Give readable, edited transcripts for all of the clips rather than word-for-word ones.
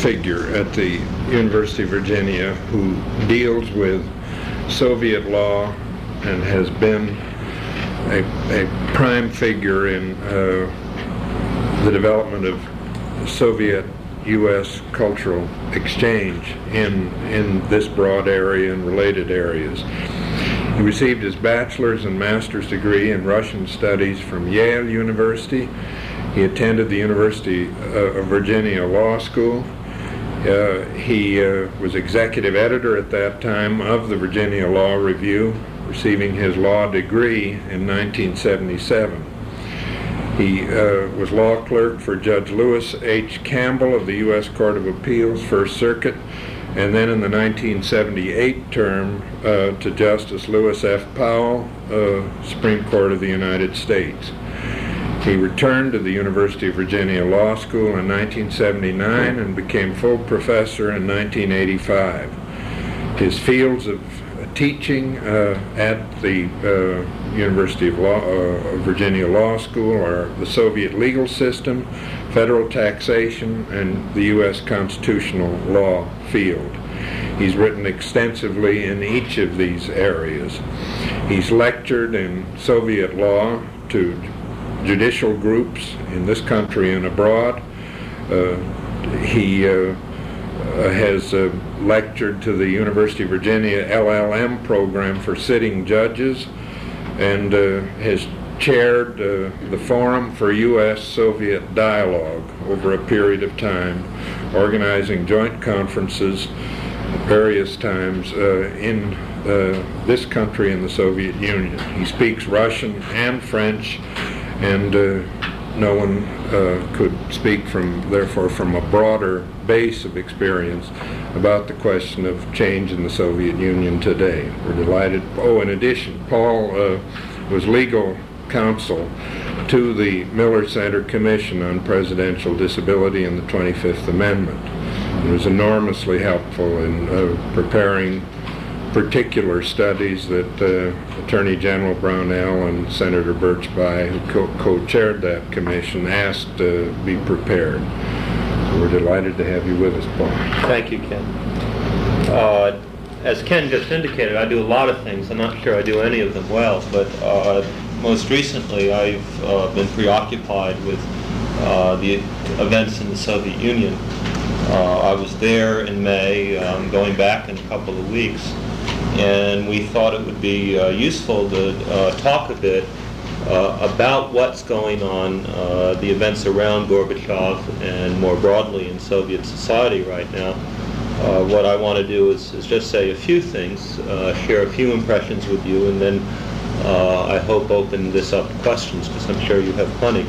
figure at the University of Virginia who deals with Soviet law and has been a prime figure in the development of Soviet-U.S. cultural exchange in this broad area and related areas. He received his bachelor's and master's degree in Russian studies from Yale University. He attended the University of Virginia Law School. He was executive editor at that time of the Virginia Law Review, receiving his law degree in 1977. He was law clerk for Judge Lewis H. Campbell of the U.S. Court of Appeals, First Circuit, and then in the 1978 term to Justice Lewis F. Powell, Supreme Court of the United States. He returned to the University of Virginia Law School in 1979 and became full professor in 1985. His fields of teaching at the University of Virginia Law School are the Soviet legal system, federal taxation, and the U.S. constitutional law field. He's written extensively in each of these areas. He's lectured in Soviet law to judicial groups in this country and abroad. He has lectured to the University of Virginia LLM program for sitting judges and has chaired the Forum for U.S.-Soviet Dialogue over a period of time, organizing joint conferences at various times in this country and the Soviet Union. He speaks Russian and French, and no one could speak therefore from a broader base of experience about the question of change in the Soviet Union today. We're delighted. Oh, in addition, Paul was legal counsel to the Miller Center Commission on Presidential Disability and the 25th Amendment. It was enormously helpful in preparing particular studies that Attorney General Brownell and Senator Birchby, who co-chaired that commission, asked to be prepared. So we're delighted to have you with us, Paul. Thank you, Ken. As Ken just indicated, I do a lot of things. I'm not sure I do any of them well, but most recently I've been preoccupied with the events in the Soviet Union. I was there in May, going back in a couple of weeks, and we thought it would be useful to talk a bit about what's going on, the events around Gorbachev and more broadly in Soviet society right now. What I want to do is just say a few things, share a few impressions with you, and then I hope open this up to questions, because I'm sure you have plenty.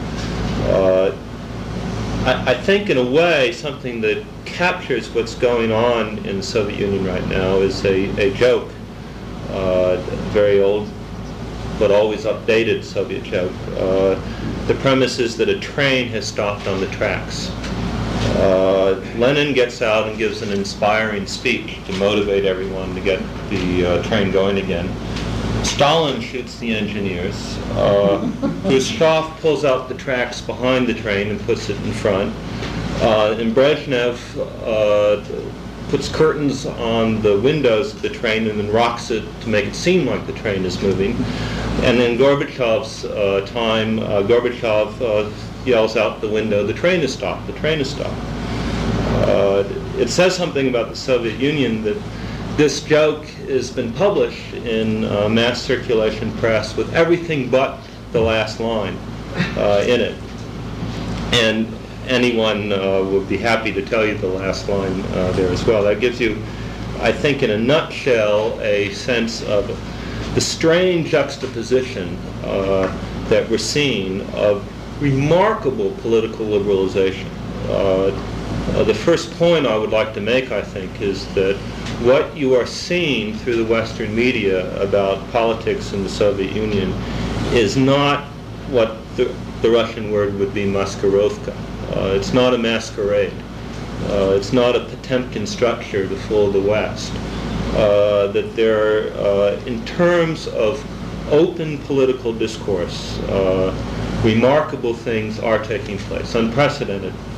I think in a way something that captures what's going on in the Soviet Union right now is a joke, a very old but always updated Soviet joke. The premise is that a train has stopped on the tracks. Lenin gets out and gives an inspiring speech to motivate everyone to get the train going again. Stalin shoots the engineers. Khrushchev pulls out the tracks behind the train and puts it in front. And Brezhnev puts curtains on the windows of the train and then rocks it to make it seem like the train is moving. And in Gorbachev's time, Gorbachev yells out the window, "The train is stopped, the train is stopped." It says something about the Soviet Union that this joke has been published in mass circulation press with everything but the last line in it. And anyone would be happy to tell you the last line there as well. That gives you, I think, in a nutshell, a sense of the strange juxtaposition that we're seeing of remarkable political liberalization. The first point I would like to make, I think, is that what you are seeing through the Western media about politics in the Soviet Union is not what the Russian word would be maskirovka. It's not a masquerade. It's not a Potemkin structure to fool the West. That there, in terms of open political discourse, remarkable things are taking place, unprecedented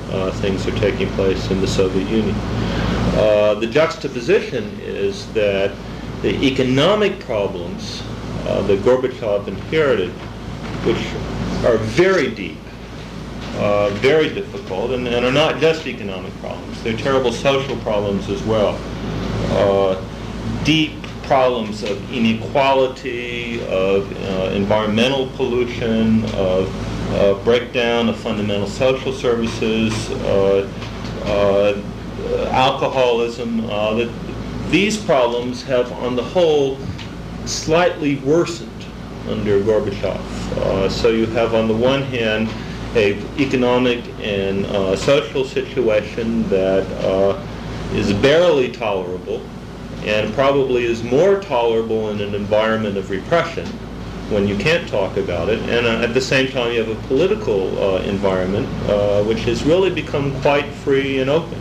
things are taking place in the Soviet Union. The juxtaposition is that the economic problems that Gorbachev inherited, which are very deep, very difficult, and are not just economic problems. They're terrible social problems as well. Deep problems of inequality, of environmental pollution, of breakdown of fundamental social services, alcoholism. These problems have, on the whole, slightly worsened under Gorbachev. So you have, on the one hand, an economic and social situation that is barely tolerable, and probably is more tolerable in an environment of repression when you can't talk about it, and at the same time you have a political environment which has really become quite free and open.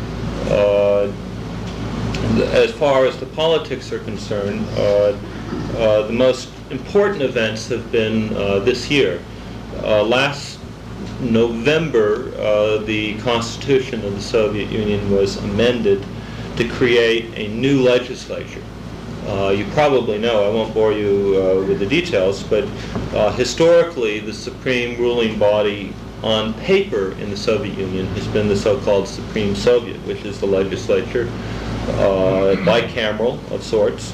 As far as the politics are concerned, the most important events have been this year. Last November, the Constitution of the Soviet Union was amended to create a new legislature. You probably know, I won't bore you with the details, but historically the supreme ruling body on paper in the Soviet Union has been the so-called Supreme Soviet, which is the legislature, bicameral of sorts.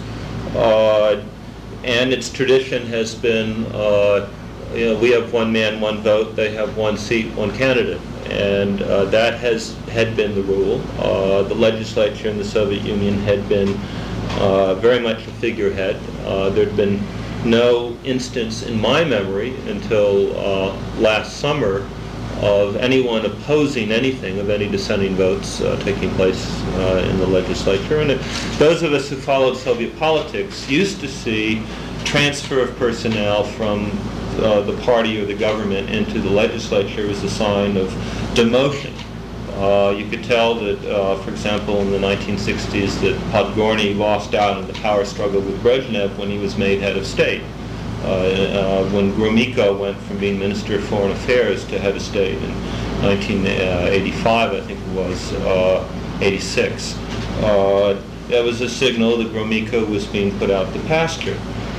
And its tradition has been, we have one man, one vote, they have one seat, one candidate. And that had been the rule. The legislature in the Soviet Union had been very much a figurehead. There had been no instance in my memory until last summer of anyone opposing anything, of any dissenting votes taking place in the legislature. And those of us who followed Soviet politics used to see transfer of personnel from the party or the government into the legislature as a sign of demotion. You could tell that, for example, in the 1960s, that Podgorny lost out in the power struggle with Brezhnev when he was made head of state. When Gromyko went from being Minister of Foreign Affairs to head of state in 1985, I think it was, 86. That was a signal that Gromyko was being put out to pasture.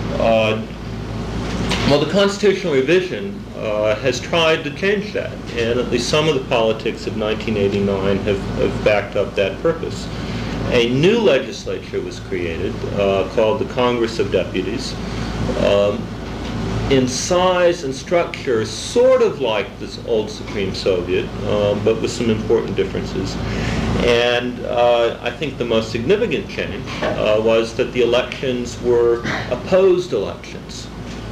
Well, the constitutional revision has tried to change that, and at least some of the politics of 1989 have backed up that purpose. A new legislature was created called the Congress of Deputies, in size and structure sort of like this old Supreme Soviet, but with some important differences. And I think the most significant change was that the elections were opposed elections.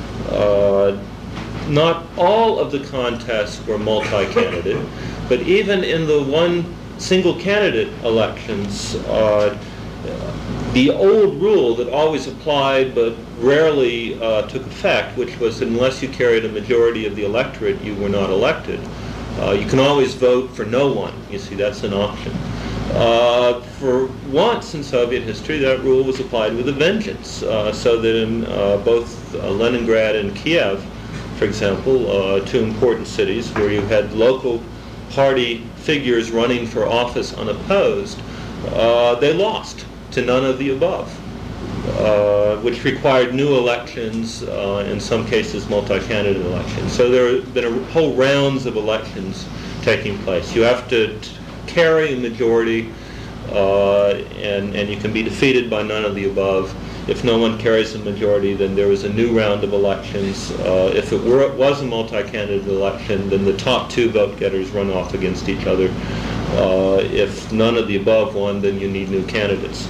Not all of the contests were multi-candidate, but even in the one single candidate elections, the old rule that always applied but rarely took effect, which was unless you carried a majority of the electorate, you were not elected. You can always vote for no one. You see, that's an option. For once in Soviet history, that rule was applied with a vengeance, so that in both Leningrad and Kiev, for example, two important cities where you had local party figures running for office unopposed, they lost to none of the above, which required new elections, in some cases multi-candidate elections. So there have been a whole rounds of elections taking place. You have to carry a majority, and you can be defeated by none of the above. If no one carries a majority, then there is a new round of elections. If it was a multi-candidate election, then the top two vote-getters run off against each other. If none of the above won, then you need new candidates.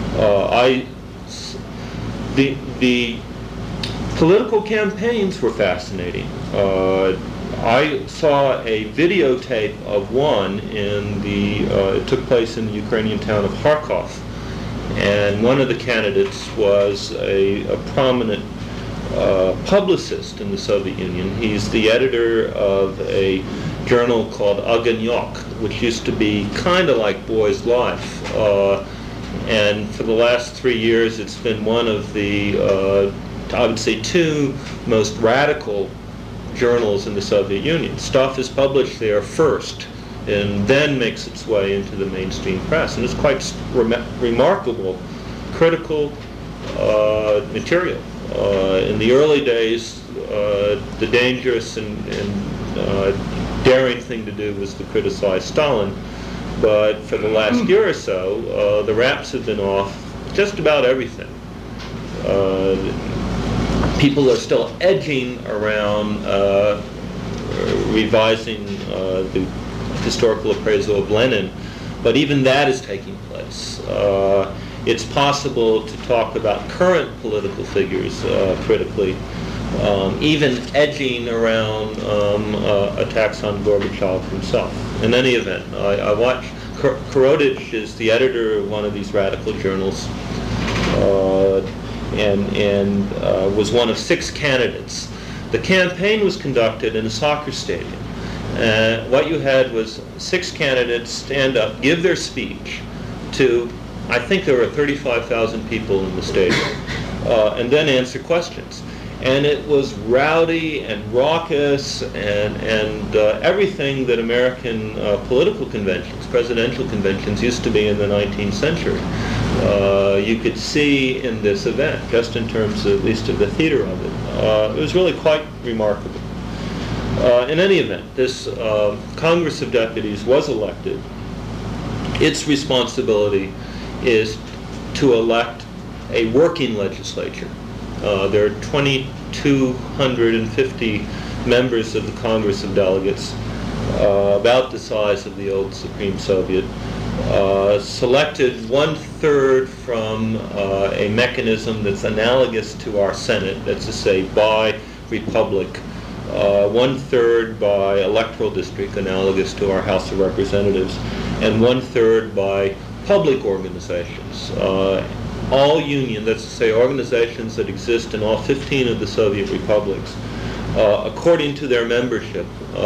The political campaigns were fascinating. I saw a videotape of one it took place in the Ukrainian town of Kharkov, and one of the candidates was a prominent publicist in the Soviet Union. He's the editor of a journal called Ogonyok, which used to be kind of like Boy's Life, and for the last 3 years it's been one of the, I would say, two most radical journals in the Soviet Union. Stuff is published there first, and then makes its way into the mainstream press. And it's quite remarkable, critical material. In the early days, the dangerous and daring thing to do was to criticize Stalin. But for the last year or so, the raps have been off just about everything. People are still edging around revising the historical appraisal of Lenin, but even that is taking place. It's possible to talk about current political figures critically, even edging around attacks on Gorbachev himself. In any event, I watch. Korodich is the editor of one of these radical journals, and was one of 6 candidates. The campaign was conducted in a soccer stadium. What you had was 6 candidates stand up, give their speech to, I think there were 35,000 people in the stadium, and then answer questions. And it was rowdy and raucous and everything that American political conventions, presidential conventions, used to be in the 19th century. You could see in this event, just in terms at least of the theater of it. It was really quite remarkable. In any event, this Congress of Deputies was elected. Its responsibility is to elect a working legislature. There are 2,250 members of the Congress of Delegates, about the size of the old Supreme Soviet, selected 1/3 from a mechanism that's analogous to our Senate, that's to say by republic, 1/3 by electoral district, analogous to our House of Representatives, and 1/3 by public organizations. All union, that's to say organizations that exist in all 15 of the Soviet republics, according to their membership,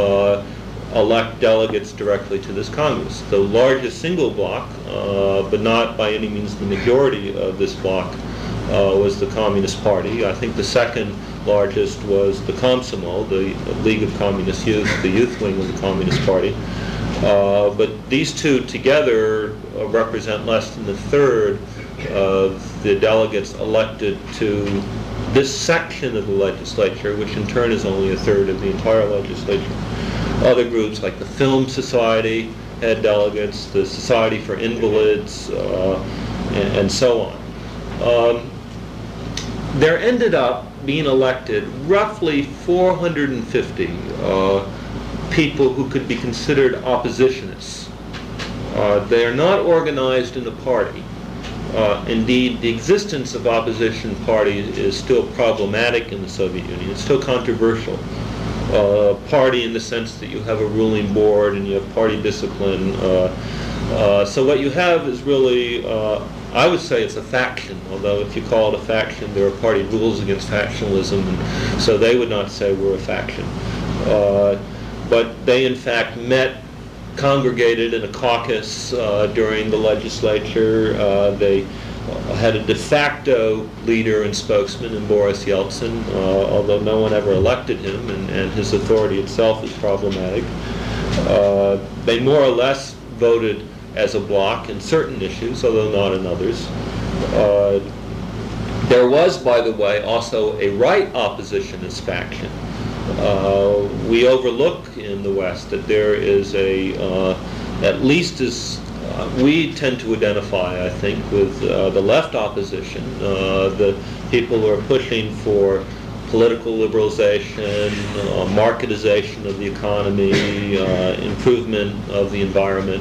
elect delegates directly to this Congress. The largest single bloc, but not by any means the majority of this bloc, was the Communist Party. I think the second largest was the Komsomol, the League of Communist Youth, the youth wing of the Communist Party. But these two together represent less than 1/3 of the delegates elected to this section of the legislature, which in turn is only 1/3 of the entire legislature. Other groups like the Film Society had delegates, the Society for Invalids, and so on. There ended up being elected roughly 450 people who could be considered oppositionists. They are not organized in a party. Indeed, the existence of opposition parties is still problematic in the Soviet Union. It's still controversial. Party in the sense that you have a ruling board and you have party discipline. So what you have is really, I would say it's a faction, although if you call it a faction, there are party rules against factionalism, and so they would not say we're a faction. But they in fact met, congregated in a caucus during the legislature. They had a de facto leader and spokesman in Boris Yeltsin, although no one ever elected him, and his authority itself is problematic. They more or less voted as a bloc in certain issues, although not in others. There was, by the way, also a right oppositionist faction. We overlook in the West that there is at least as we tend to identify, I think, with the left opposition, the people who are pushing for political liberalization, marketization of the economy, improvement of the environment.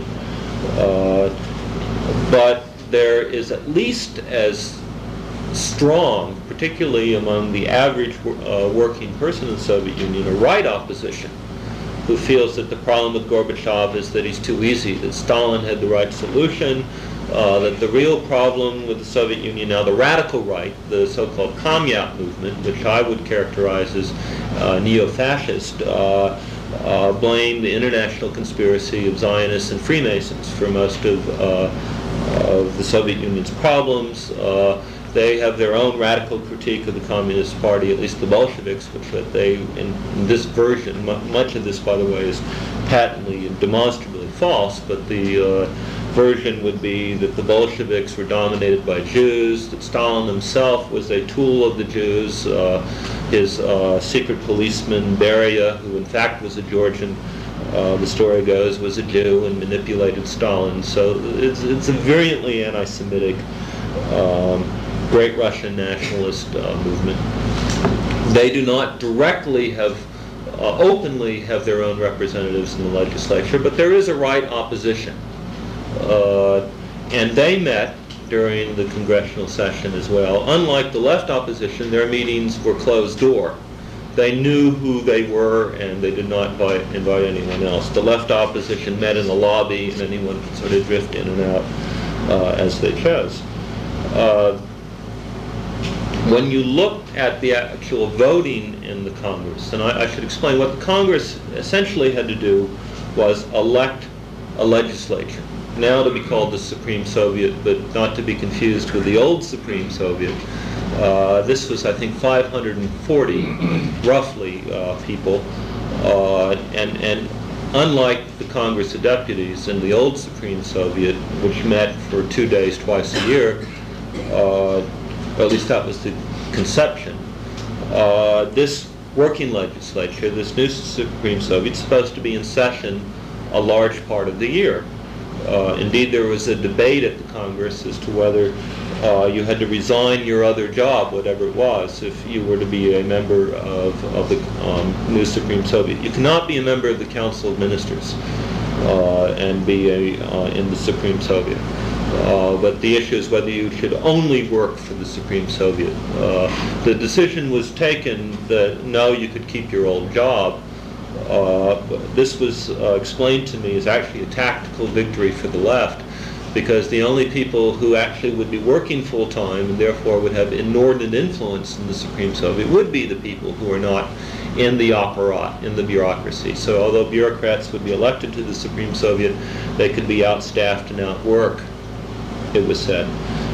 But there is at least as strong, particularly among the average working person in the Soviet Union, a right opposition who feels that the problem with Gorbachev is that he's too easy, that Stalin had the right solution, that the real problem with the Soviet Union now, the radical right, the so-called Kamyat movement, which I would characterize as neo-fascist, blame the international conspiracy of Zionists and Freemasons for most of the Soviet Union's problems. They have their own radical critique of the Communist Party, at least the Bolsheviks, which they, in this version, much of this, by the way, is patently and demonstrably false, but the version would be that the Bolsheviks were dominated by Jews, that Stalin himself was a tool of the Jews, his secret policeman Beria, who in fact was a Georgian, the story goes, was a Jew and manipulated Stalin. So it's a virulently anti-Semitic, great Russian nationalist movement. They do not directly have, openly have their own representatives in the legislature, but there is a right opposition. And they met during the congressional session as well. Unlike the left opposition, their meetings were closed door. They knew who they were, and they did not invite anyone else. The left opposition met in the lobby, and anyone could sort of drift in and out as they chose. When you look at the actual voting in the Congress, and I should explain, what the Congress essentially had to do was elect a legislature, now to be called the Supreme Soviet, but not to be confused with the old Supreme Soviet. This was, I think, 540, roughly, people. And unlike the Congress of Deputies in the old Supreme Soviet, which met for 2 days twice a year, or at least that was the conception, this working legislature, this new Supreme Soviet, is supposed to be in session a large part of the year. Indeed, there was a debate at the Congress as to whether you had to resign your other job, whatever it was, if you were to be a member of the new Supreme Soviet. You cannot be a member of the Council of Ministers and be in the Supreme Soviet. But the issue is whether you should only work for the Supreme Soviet. The decision was taken that no, you could keep your old job. This was explained to me as actually a tactical victory for the left, because the only people who actually would be working full-time and therefore would have inordinate influence in the Supreme Soviet would be the people who are not in the apparat, in the bureaucracy. So although bureaucrats would be elected to the Supreme Soviet, they could be outstaffed and outworked, it was said.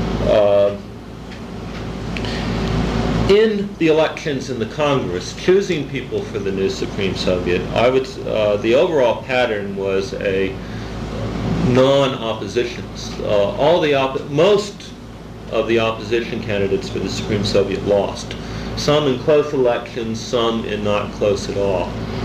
In the elections in the Congress, choosing people for the new Supreme Soviet, the overall pattern was a non-oppositions. Most of the opposition candidates for the Supreme Soviet lost. Some in close elections, some in not close at all.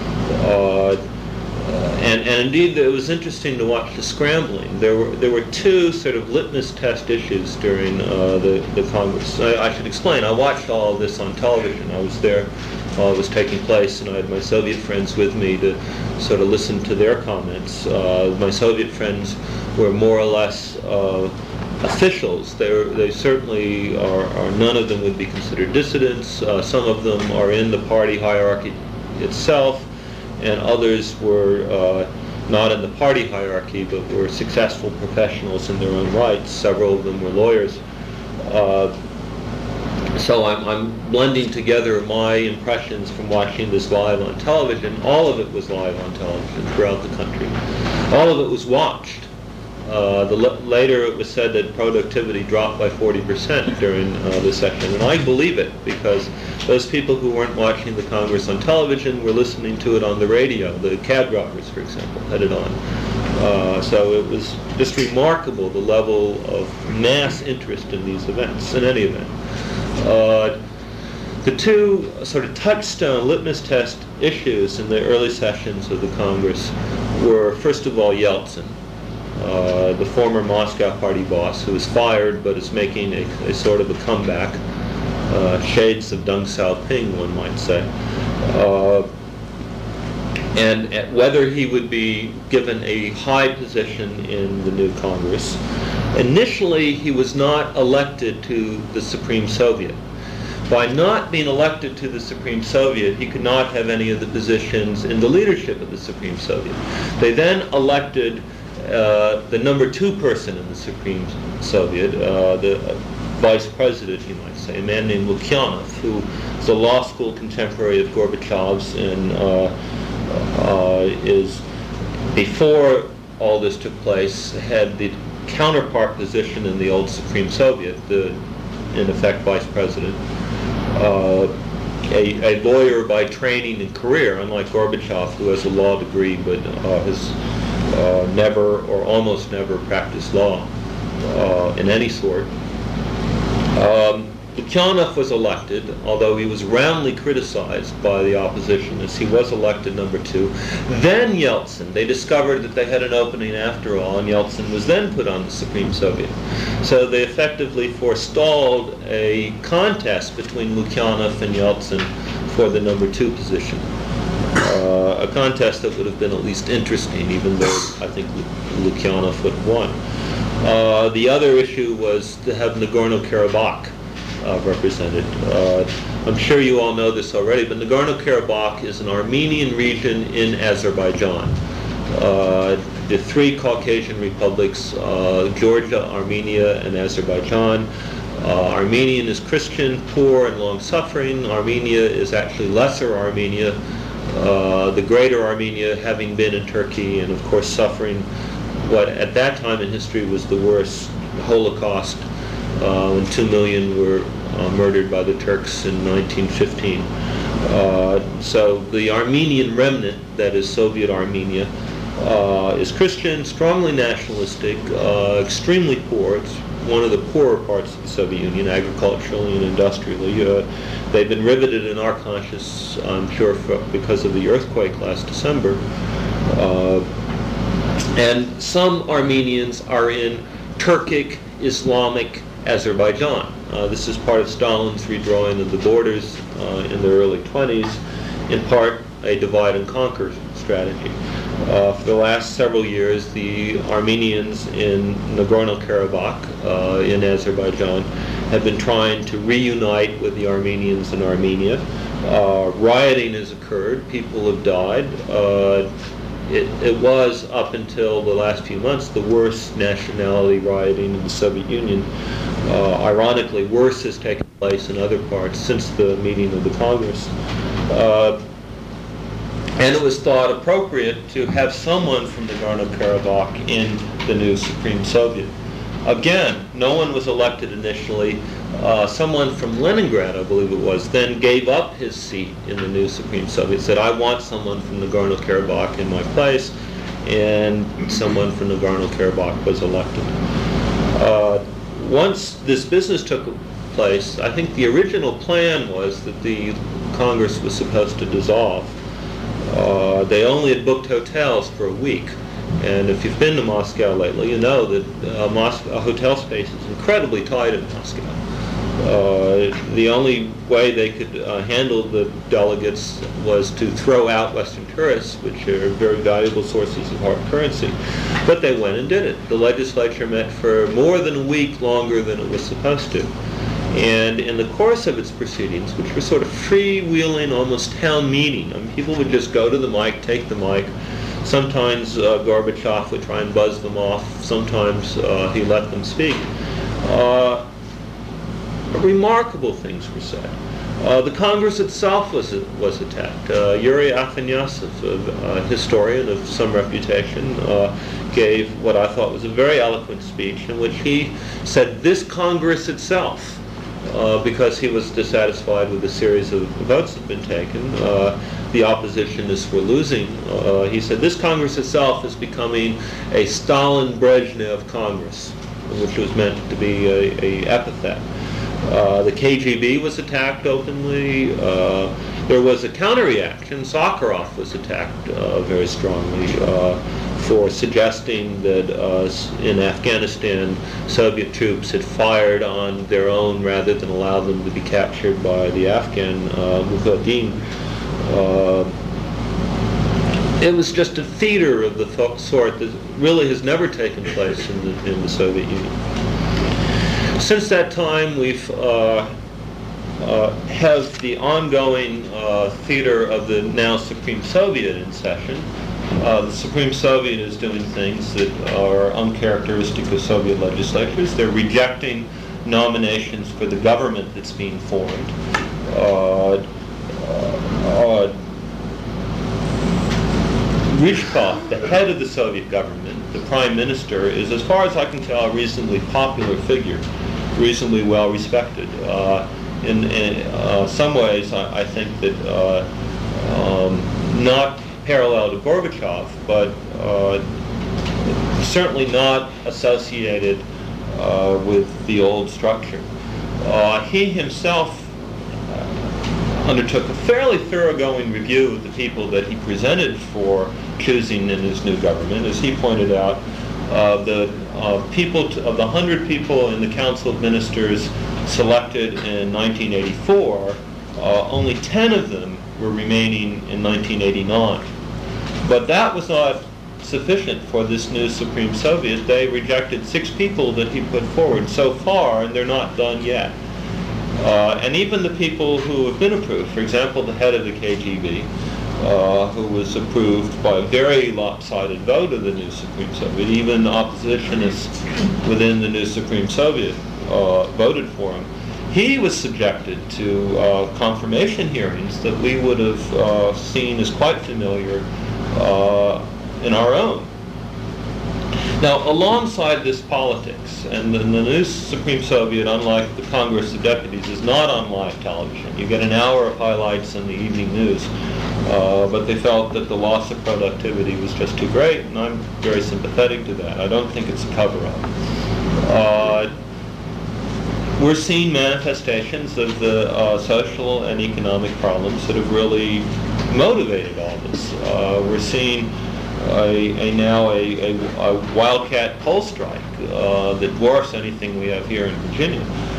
And indeed, it was interesting to watch the scrambling. There were two sort of litmus test issues during the Congress. I should explain, I watched all of this on television. I was there while it was taking place, and I had my Soviet friends with me to sort of listen to their comments. My Soviet friends were more or less officials. They certainly are, none of them would be considered dissidents. Some of them are in the party hierarchy itself, and others were not in the party hierarchy, but were successful professionals in their own rights. Several of them were lawyers. So I'm blending together my impressions from watching this live on television. All of it was live on television throughout the country. All of it was watched. Later it was said that productivity dropped by 40% during the session, and I believe it, because those people who weren't watching the Congress on television were listening to it on the radio. The cab drivers, for example, had it on. So it was just remarkable, the level of mass interest in these events, in any event. The two sort of touchstone litmus test issues in the early sessions of the Congress were, first of all, Yeltsin, the former Moscow party boss, who was fired but is making a sort of a comeback, shades of Deng Xiaoping, one might say, and whether he would be given a high position in the new Congress. Initially, he was not elected to the Supreme Soviet. By not being elected to the Supreme Soviet, he could not have any of the positions in the leadership of the Supreme Soviet. They then elected the number 2 person in the Supreme Soviet, the vice president, you might say, a man named Lukyanov, who is a law school contemporary of Gorbachev's and is, before all this took place, had the counterpart position in the old Supreme Soviet, the, in effect, vice president. A lawyer by training and career, unlike Gorbachev, who has a law degree but has never or almost never practiced law in any sort. Lukyanov was elected, although he was roundly criticized by the opposition as he was elected number 2. Then Yeltsin, they discovered that they had an opening after all, and Yeltsin was then put on the Supreme Soviet. So they effectively forestalled a contest between Lukyanov and Yeltsin for the number 2 position. A contest that would have been at least interesting, even though I think Lukyanov would have won. The other issue was to have Nagorno-Karabakh represented. I'm sure you all know this already, but Nagorno-Karabakh is an Armenian region in Azerbaijan. The 3 Caucasian republics, Georgia, Armenia, and Azerbaijan. Armenian is Christian, poor, and long-suffering. Armenia is actually Lesser Armenia, the Greater Armenia having been in Turkey and, of course, suffering what at that time in history was the worst Holocaust, when 2 million were murdered by the Turks in 1915. So the Armenian remnant, that is Soviet Armenia, is Christian, strongly nationalistic, extremely poor. It's one of the poorer parts of the Soviet Union, agriculturally and industrially. They've been riveted in our conscience, I'm sure, because of the earthquake last December. And some Armenians are in Turkic Islamic Azerbaijan. This is part of Stalin's redrawing of the borders in the early 20s, in part a divide and conquer strategy. For the last several years, the Armenians in Nagorno-Karabakh in Azerbaijan have been trying to reunite with the Armenians in Armenia. Rioting has occurred. People have died. It was, up until the last few months, the worst nationality rioting in the Soviet Union. Ironically, worse has taken place in other parts since the meeting of the Congress. And it was thought appropriate to have someone from Nagorno-Karabakh in the new Supreme Soviet. Again, no one was elected initially. Someone from Leningrad, I believe it was, then gave up his seat in the new Supreme Soviet, said, I want someone from Nagorno-Karabakh in my place, and someone from Nagorno-Karabakh was elected. Once this business took place, I think the original plan was that the Congress was supposed to dissolve. They only had booked hotels for a week. And if you've been to Moscow lately, you know that hotel space is incredibly tight in Moscow. The only way they could handle the delegates was to throw out Western tourists, which are very valuable sources of hard currency. But they went and did it. The legislature met for more than a week longer than it was supposed to. And in the course of its proceedings, which were sort of freewheeling, almost town meeting, I mean, people would just go to the mic, take the mic. Sometimes Gorbachev would try and buzz them off. Sometimes he let them speak. Remarkable things were said. The Congress itself was attacked. Yuri Afanasyev, a historian of some reputation, gave what I thought was a very eloquent speech in which he said this Congress itself, because he was dissatisfied with the series of votes that had been taken, the oppositionists were losing. He said this Congress itself is becoming a Stalin-Brezhnev Congress, which was meant to be a epithet. The KGB was attacked openly. There was a counter-reaction. Sakharov was attacked very strongly for suggesting that in Afghanistan, Soviet troops had fired on their own rather than allow them to be captured by the Afghan Mujahideen. It was just a theater of the sort that really has never taken place in the Soviet Union. Since that time, we've have the ongoing theater of the now Supreme Soviet in session. The Supreme Soviet is doing things that are uncharacteristic of Soviet legislatures. They're rejecting nominations for the government that's being formed. Ryzhkov, the head of the Soviet government, the prime minister, is, as far as I can tell, a reasonably popular figure, reasonably well respected. In some ways, I think that not parallel to Gorbachev, but certainly not associated with the old structure. He himself undertook a fairly thoroughgoing review of the people that he presented for choosing in his new government. As he pointed out, of the 100 people in the Council of Ministers selected in 1984, only 10 of them were remaining in 1989. But that was not sufficient for this new Supreme Soviet. They rejected 6 people that he put forward so far, and they're not done yet. And even the people who have been approved, for example, the head of the KGB, who was approved by a very lopsided vote of the new Supreme Soviet, even oppositionists within the new Supreme Soviet voted for him, he was subjected to confirmation hearings that we would have seen as quite familiar in our own. Now, alongside this politics, and the new Supreme Soviet, unlike the Congress of Deputies, is not on live television. You get an hour of highlights in the evening news, but they felt that the loss of productivity was just too great, and I'm very sympathetic to that. I don't think it's a cover-up. We're seeing manifestations of the social and economic problems that have really motivated all this. We're seeing now a wildcat coal strike that dwarfs anything we have here in Virginia.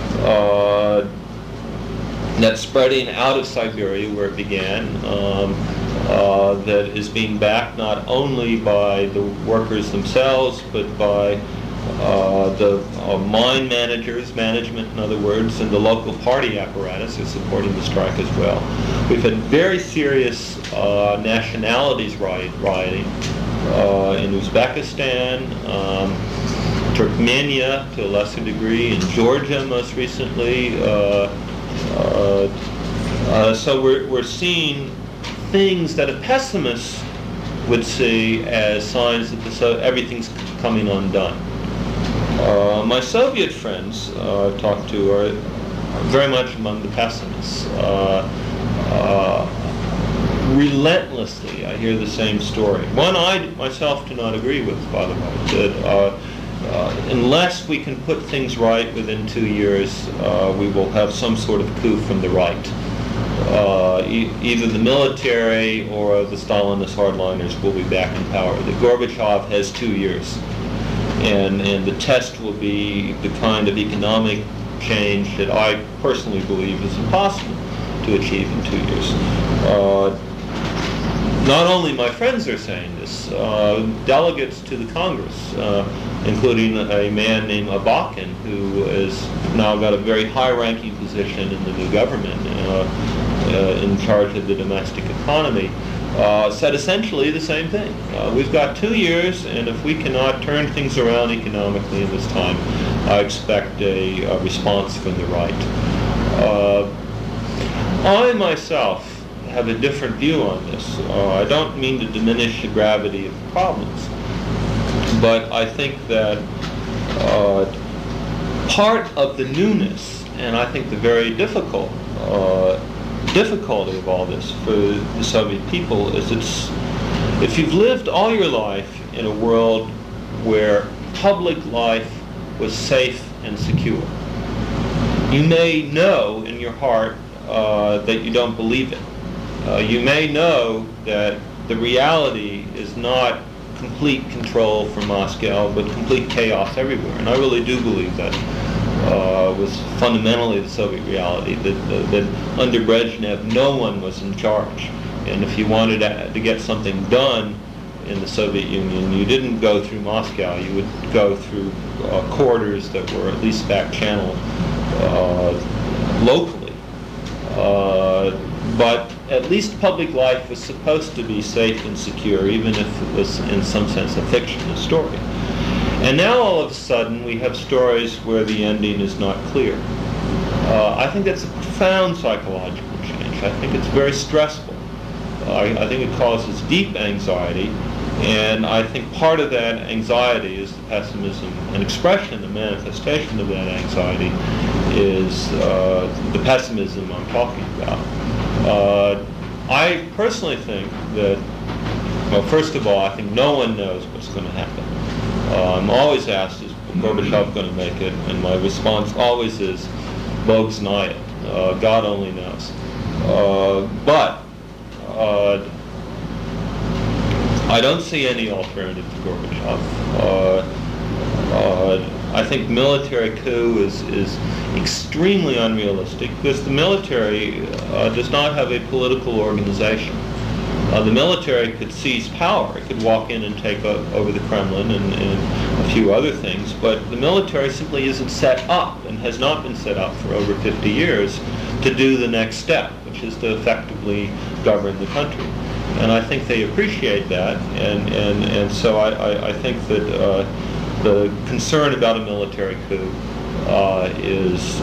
That's spreading out of Siberia where it began. That is being backed not only by the workers themselves, but by the mine management, in other words, and the local party apparatus is supporting the strike as well. We've had very serious nationalities rioting in Uzbekistan, Turkmenia to a lesser degree, in Georgia most recently. So we're seeing things that a pessimist would see as signs that everything's coming undone. My Soviet friends I've talked to are very much among the pessimists. Relentlessly, I hear the same story. One I myself do not agree with, by the way, that unless we can put things right within 2 years, we will have some sort of coup from the right. Either the military or the Stalinist hardliners will be back in power. The Gorbachev has 2 years. And the test will be the kind of economic change that I personally believe is impossible to achieve in 2 years. Not only my friends are saying this, delegates to the Congress, including a man named Abakin, who has now got a very high-ranking position in the new government, in charge of the domestic economy, said essentially the same thing. We've got 2 years, and if we cannot turn things around economically in this time, I expect a response from the right. I myself have a different view on this. I don't mean to diminish the gravity of the problems, but I think that part of the newness, and I think the very difficulty of all this for the Soviet people is if you've lived all your life in a world where public life was safe and secure, you may know in your heart that you don't believe it. You may know that the reality is not complete control from Moscow, but complete chaos everywhere. And I really do believe that was fundamentally the Soviet reality, that under Brezhnev no one was in charge. And if you wanted to get something done in the Soviet Union, you didn't go through Moscow. You would go through corridors that were at least back-channeled locally. But at least public life was supposed to be safe and secure, even if it was in some sense a fictional story. And now all of a sudden we have stories where the ending is not clear. I think that's a profound psychological change. I think it's very stressful. I think it causes deep anxiety, and I think part of that anxiety is the pessimism. An expression, a manifestation of that anxiety is the pessimism I'm talking about. I personally think that, well, first of all, I think no one knows what's going to happen. I'm always asked, is Gorbachev going to make it? And my response always is, Bog znает. God only knows. But I don't see any alternative to Gorbachev. I think military coup is extremely unrealistic because the military does not have a political organization. The military could seize power. It could walk in and take over the Kremlin and a few other things, but the military simply isn't set up and has not been set up for over 50 years to do the next step, which is to effectively govern the country. And I think they appreciate that, and so I think that the concern about a military coup is,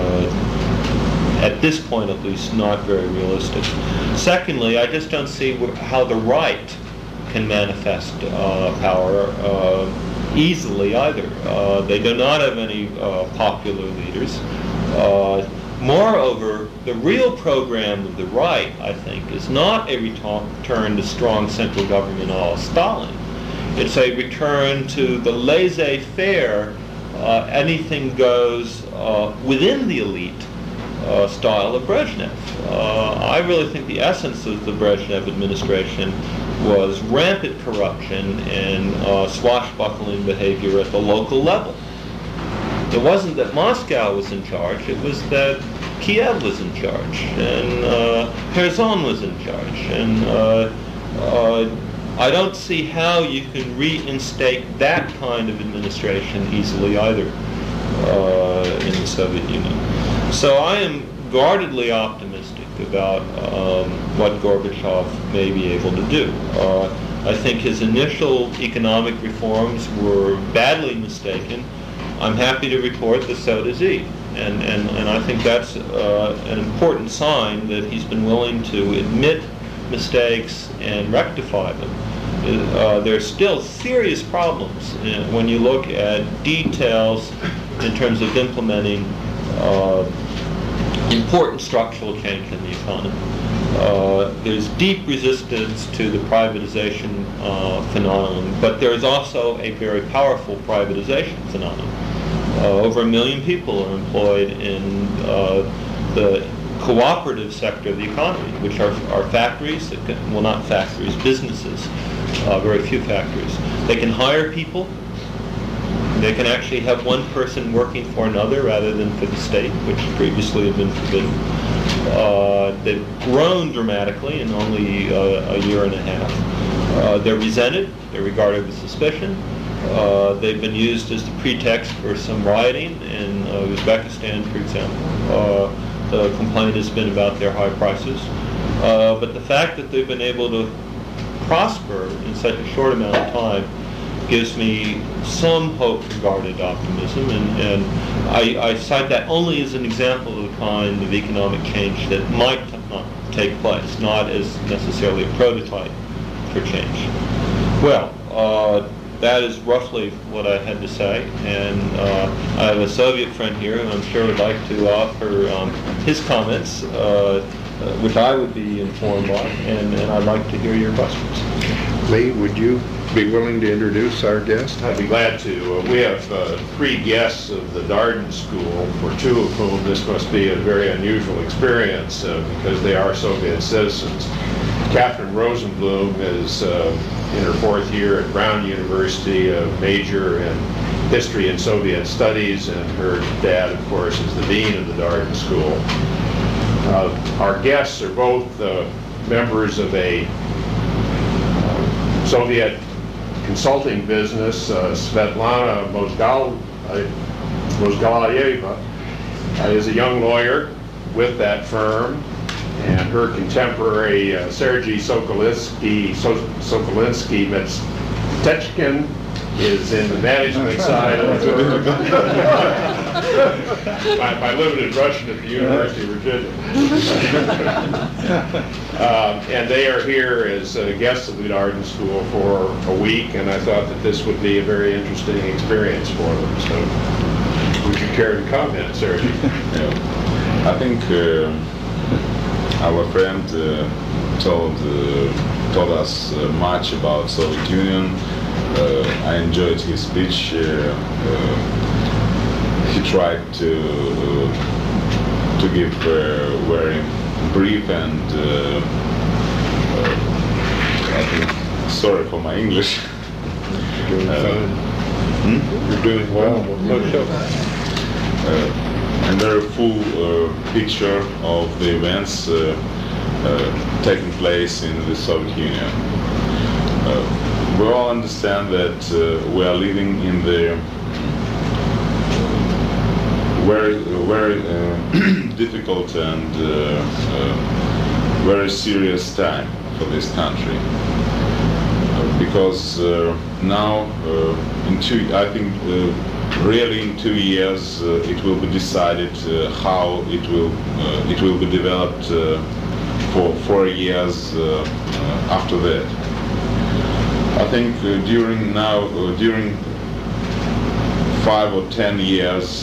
at this point at least, not very realistic. Secondly, I just don't see how the right can manifest power easily either. They do not have any popular leaders. Moreover, the real program of the right, I think, is not a return to strong central government a la Stalin. It's a return to the laissez-faire, anything goes within the elite style of Brezhnev. I really think the essence of the Brezhnev administration was rampant corruption and swashbuckling behavior at the local level. It wasn't that Moscow was in charge, it was that Kiev was in charge, and Kherson was in charge. And I don't see how you can reinstate that kind of administration easily either in the Soviet Union. So I am guardedly optimistic about what Gorbachev may be able to do. I think his initial economic reforms were badly mistaken. I'm happy to report that so does he. And I think that's an important sign that he's been willing to admit mistakes and rectify them. There's still serious problems when you look at details in terms of implementing important structural change in the economy. There's deep resistance to the privatization phenomenon, but there's also a very powerful privatization phenomenon. Over 1 million people are employed in the cooperative sector of the economy, which are factories, well, not factories, businesses, very few factories. They can hire people. They can actually have one person working for another rather than for the state, which previously had been forbidden. They've grown dramatically in only a year and a half. They're resented. They're regarded with suspicion. They've been used as the pretext for some rioting in Uzbekistan, for example. The complaint has been about their high prices. But the fact that they've been able to prosper in such a short amount of time gives me some hope for guarded optimism, and I cite that only as an example of the kind of economic change that might not take place, not as necessarily a prototype for change. Well, that is roughly what I had to say, and I have a Soviet friend here who I'm sure would like to offer his comments, which I would be informed by, and I'd like to hear your questions. Lee, would you be willing to introduce our guest? I'd be glad to. We have 3 guests of the Darden School, for 2 of whom this must be a very unusual experience because they are Soviet citizens. Catherine Rosenblum is in her 4th year at Brown University, a major in history and Soviet studies, and her dad, of course, is the dean of the Darden School. Our guests are both members of a Soviet consulting business. Svetlana Mozgalyeva is a young lawyer with that firm, and her contemporary Sergei Sokolinsky-Metechkin is in the management side of the my limited Russian at the University of Virginia. And they are here as guests of the Darden School for a week, and I thought that this would be a very interesting experience for them. So would you care to comment, Sergei? Yeah. I think our friend told us much about Soviet Union, I enjoyed his speech. He tried to give very brief and I think, sorry for my English. You're doing fine. You're doing well. And very full picture of the events taking place in the Soviet Union. We all understand that we are living in the very difficult and very serious time for this country. Because now, really in 2 years, it will be decided how it will be developed for 4 years after that. I think during 5 or 10 years,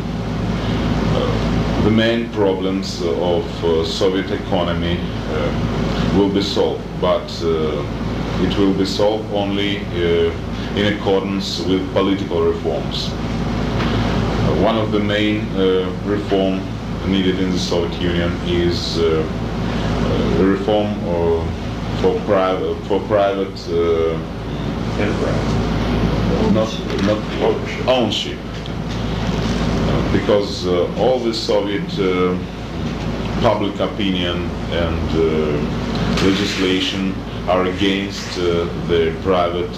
the main problems of Soviet economy will be solved, but it will be solved only in accordance with political reforms. One of the main reform needed in the Soviet Union is a reform for private Enterprise. not ownership, because all the Soviet public opinion and legislation are against the private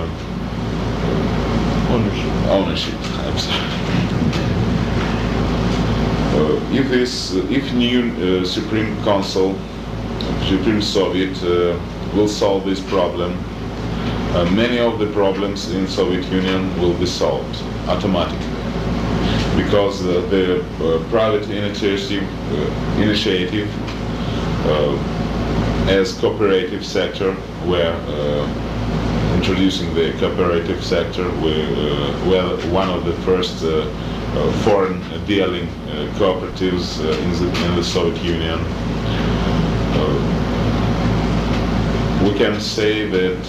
ownership. I'm sorry. If new Supreme Soviet will solve this problem, many of the problems in Soviet Union will be solved automatically, because the private initiative as cooperative sector, where introducing the cooperative sector, we're one of the first foreign dealing cooperatives in the Soviet Union. We can say that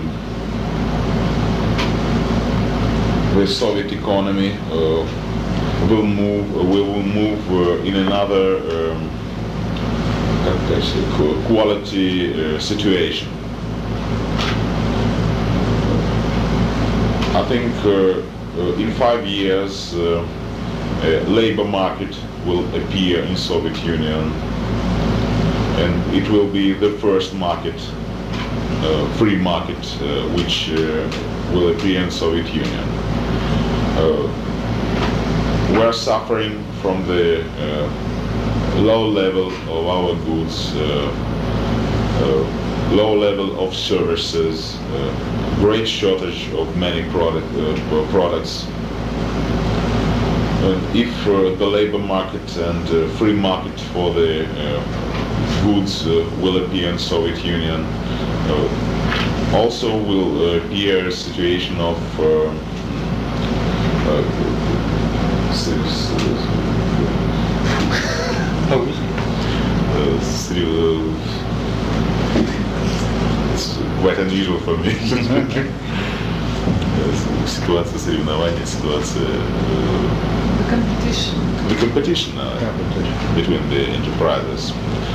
the Soviet economy will move in another quality situation. I think in 5 years a labor market will appear in Soviet Union, and it will be the first market, free market, which will appear in Soviet Union. We're suffering from the low level of our goods, low level of services, great shortage of many products. And if the labor market and free market for the goods will appear in Soviet Union, also will appear a situation of it's quite unusual for me. Ситуация соревнования, ситуация the competition between the enterprises.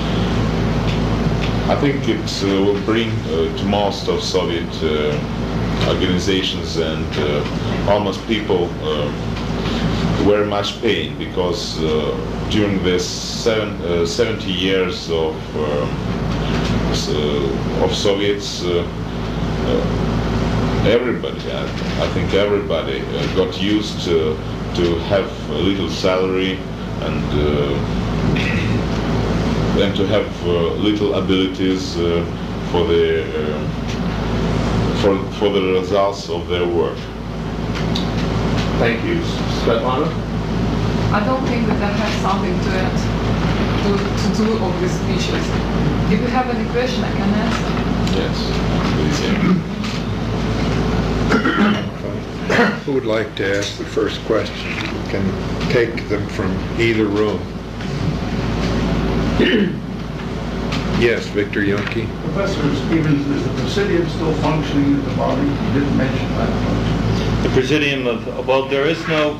I think it will bring to most of Soviet organizations and almost people very much pain, because during this 70 years of Soviets, everybody, I think everybody got used to have a little salary and to have little abilities for the results of their work. Thank you. Svetlana? I don't think that I have something to add to two of these speeches. If you have any question, I can answer. Yes, please. Who would like to ask the first question? We can take them from either room. Yes, Victor Yonke. Professor Stevens, is the Presidium still functioning as a body? You didn't mention that. The Presidium of, well, there is no,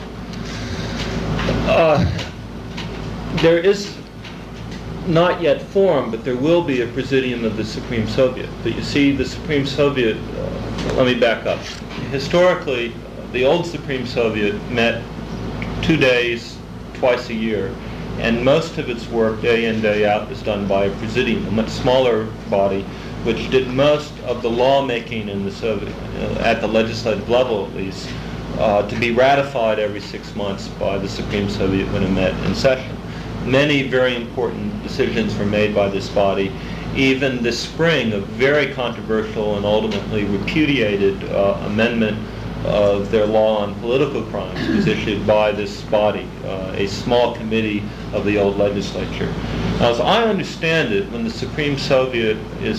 there is not yet formed, but there will be a Presidium of the Supreme Soviet. But you see, the Supreme Soviet, let me back up. Historically, the old Supreme Soviet met 2 days, twice a year, and most of its work, day in, day out, was done by a Presidium, a much smaller body, which did most of the lawmaking in the Soviet, at the legislative level at least, to be ratified every 6 months by the Supreme Soviet when it met in session. Many very important decisions were made by this body. Even this spring, a very controversial and ultimately repudiated amendment of their law on political crimes was issued by this body, a small committee of the old legislature. Now, as I understand it, when the Supreme Soviet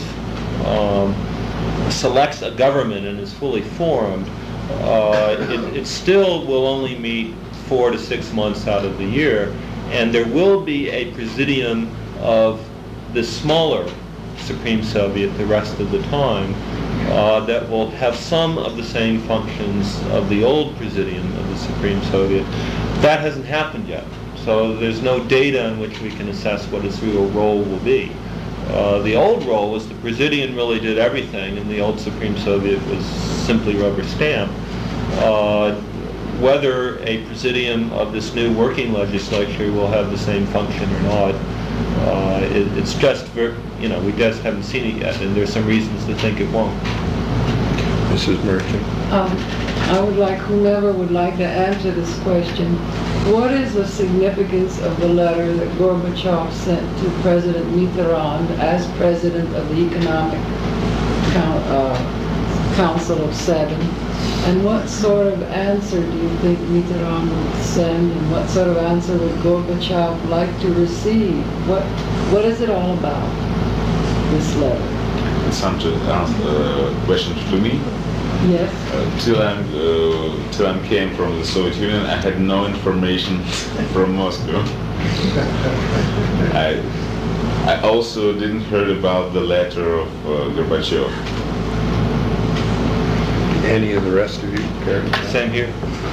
selects a government and is fully formed, it still will only meet 4 to 6 months out of the year, and there will be a Presidium of the smaller Supreme Soviet the rest of the time that will have some of the same functions of the old Presidium of the Supreme Soviet. That hasn't happened yet, so there's no data on which we can assess what its real role will be. The old role was the Presidium really did everything, and the old Supreme Soviet was simply rubber stamp. Whether a Presidium of this new working legislature will have the same function or not, it's just, we just haven't seen it yet, and there's some reasons to think it won't. Mrs. Merchant. I would like, whomever would like to answer this question, what is the significance of the letter that Gorbachev sent to President Mitterrand as president of the Economic Council of Seven? And what sort of answer do you think Mitterrand would send, and what sort of answer would Gorbachev like to receive? What is it all about, this letter? Some questions to me. Yes. Till I came from the Soviet Union, I had no information from Moscow. I also didn't heard about the letter of Gorbachev. Any of the rest of you care? Same here.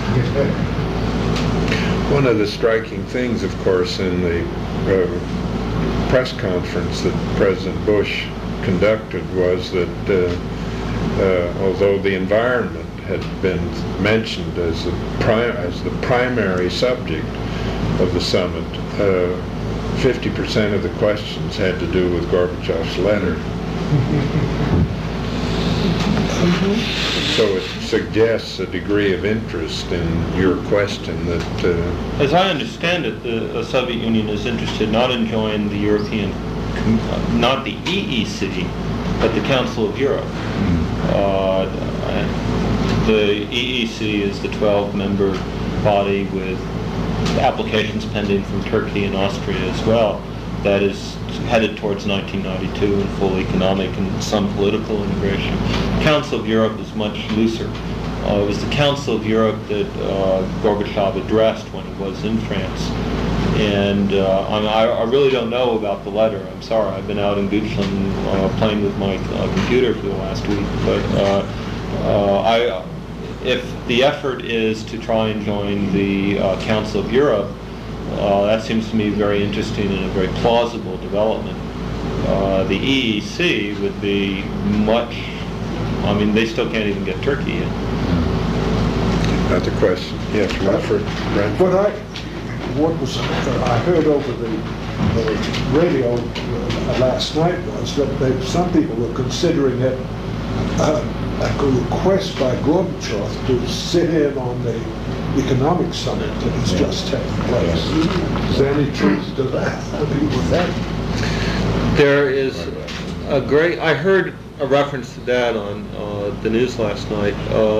One of the striking things, of course, in the press conference that President Bush conducted was that although the environment had been mentioned as the primary subject of the summit, 50% of the questions had to do with Gorbachev's letter. So it suggests a degree of interest in your question that... As I understand it, the Soviet Union is interested not in joining the European, not the EEC, but the Council of Europe. The EEC is the 12-member body with applications pending from Turkey and Austria as well. That is headed towards 1992 in full economic and some political integration. The Council of Europe is much looser. It was the Council of Europe that Gorbachev addressed when he was in France. And I really don't know about the letter. I'm sorry. I've been out in Goochland playing with my computer for the last week. But if the effort is to try and join the Council of Europe, that seems to me very interesting and a very plausible development. The EEC would be much, they still can't even get Turkey in. Not the question. Yes, Radford. What I heard over the radio last night was that some people were considering it a request by Gorbachev to sit in on the economic summit that has just taken place. Is there any truth to that? There is a great, I heard a reference to that on the news last night.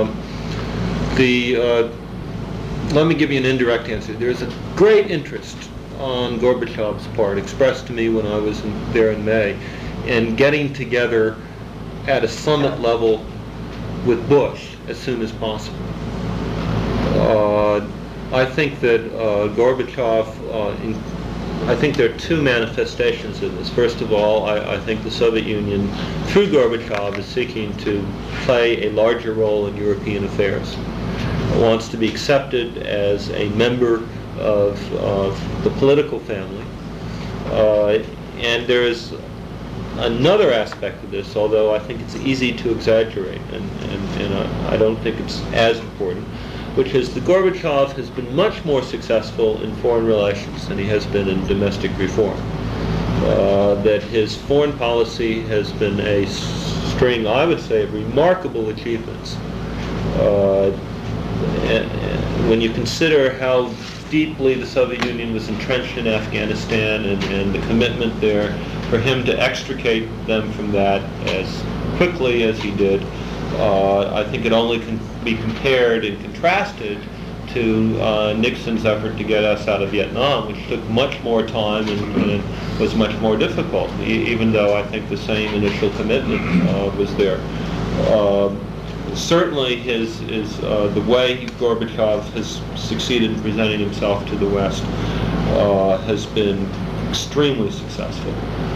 Let me give you an indirect answer. There's a great interest on Gorbachev's part, expressed to me when I was there in May, in getting together at a summit level with Bush as soon as possible. I think that Gorbachev I think there are two manifestations in this. First of all, I think the Soviet Union, through Gorbachev, is seeking to play a larger role in European affairs. It wants to be accepted as a member of the political family. And there is another aspect of this, although I think it's easy to exaggerate, and I don't think it's as important, which is that Gorbachev has been much more successful in foreign relations than he has been in domestic reform. That his foreign policy has been a string, I would say, of remarkable achievements. When you consider how deeply the Soviet Union was entrenched in Afghanistan and the commitment there for him to extricate them from that as quickly as he did, I think it only can be compared and contrasted to Nixon's effort to get us out of Vietnam, which took much more time and was much more difficult, even though I think the same initial commitment was there. Certainly the way Gorbachev has succeeded in presenting himself to the West has been extremely successful.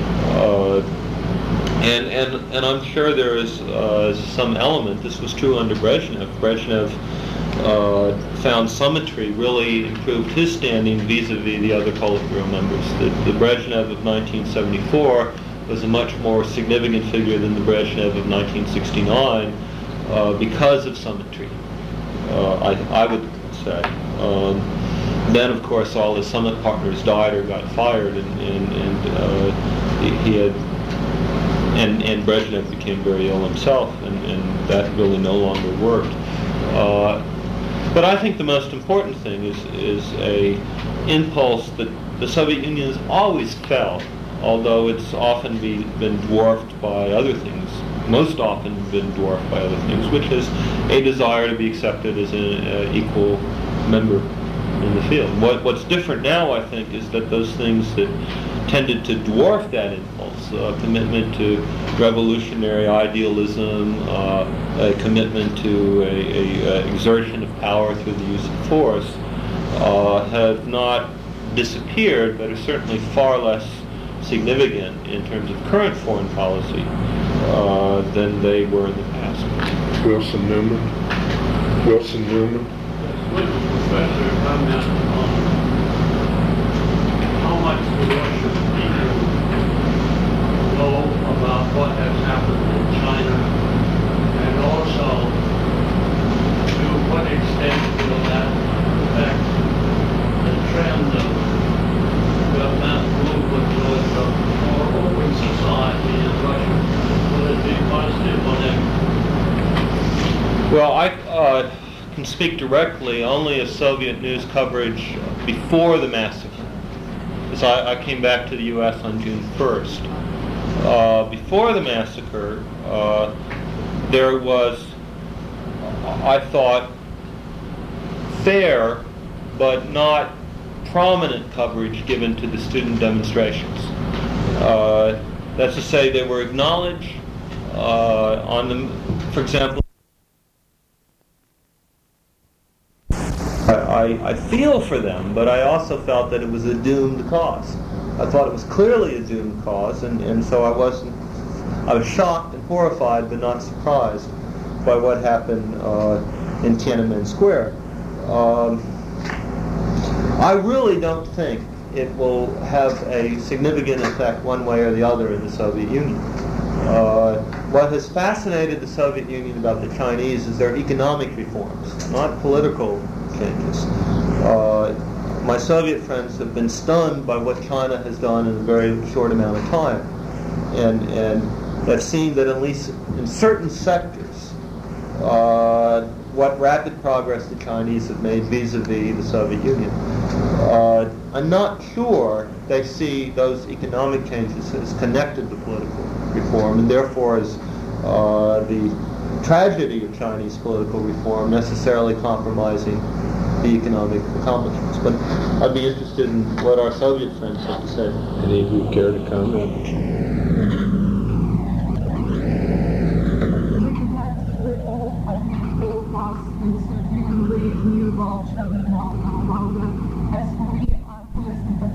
And I'm sure there is some element, this was true under Brezhnev. Brezhnev found symmetry really improved his standing vis-a-vis the other Politburo members. The Brezhnev of 1974 was a much more significant figure than the Brezhnev of 1969 because of symmetry, I would say. Then, of course, all his summit partners died or got fired, and Brezhnev became very ill himself, and that really no longer worked. But I think the most important thing is a impulse that the Soviet Union has always felt, although it's often been dwarfed by other things, most often been dwarfed by other things, which is a desire to be accepted as an equal member in the field. What's different now, I think, is that those things that tended to dwarf that impulse, commitment to revolutionary idealism, a commitment to a exertion of power through the use of force, have not disappeared, but are certainly far less significant in terms of current foreign policy than they were in the past. Wilson Newman. Would the professor comment on how much the Russian people know about what has happened in China, and also to what extent will that affect the trend of that movement towards a more open society in Russia? Will it be positive or negative? Well, I can speak directly only of Soviet news coverage before the massacre, because I came back to the U.S. on June 1st. Before the massacre, there was, I thought, fair but not prominent coverage given to the student demonstrations. That's to say, they were acknowledged on the, for example, I feel for them, but I also felt that it was a doomed cause. I thought it was clearly a doomed cause, and so I was shocked and horrified, but not surprised by what happened in Tiananmen Square. I really don't think it will have a significant effect one way or the other in the Soviet Union. What has fascinated the Soviet Union about the Chinese is their economic reforms, not political changes. My Soviet friends have been stunned by what China has done in a very short amount of time, and have seen that at least in certain sectors, what rapid progress the Chinese have made vis-a-vis the Soviet Union. I'm not sure they see those economic changes as connected to political reform, and therefore as the tragedy of Chinese political reform necessarily compromising the economic accomplishments. But I'd be interested in what our Soviet friends have to say. Any of you care to comment?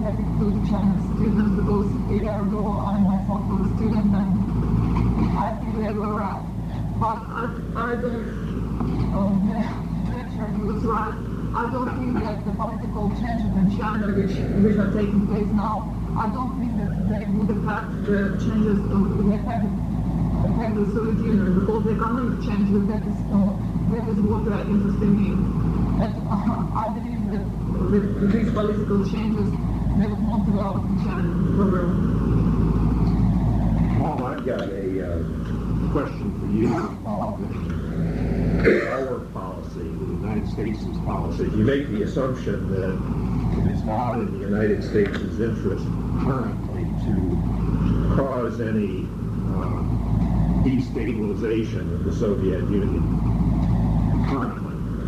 sympathetic to the Chinese students because a year ago I myself was a student and I think they were right. But I don't, Richard was right. I don't think that the political changes in China which are taking place now, I don't think that they would affect the changes that have the Soviet Union, because the economic changes that is what they are interested in. And I believe that with these political changes, they would not develop China program. Paul, I've got a question for you about our policy, the United States' policy. You make the assumption that it is not in the United States' interest currently to cause any destabilization of the Soviet Union currently.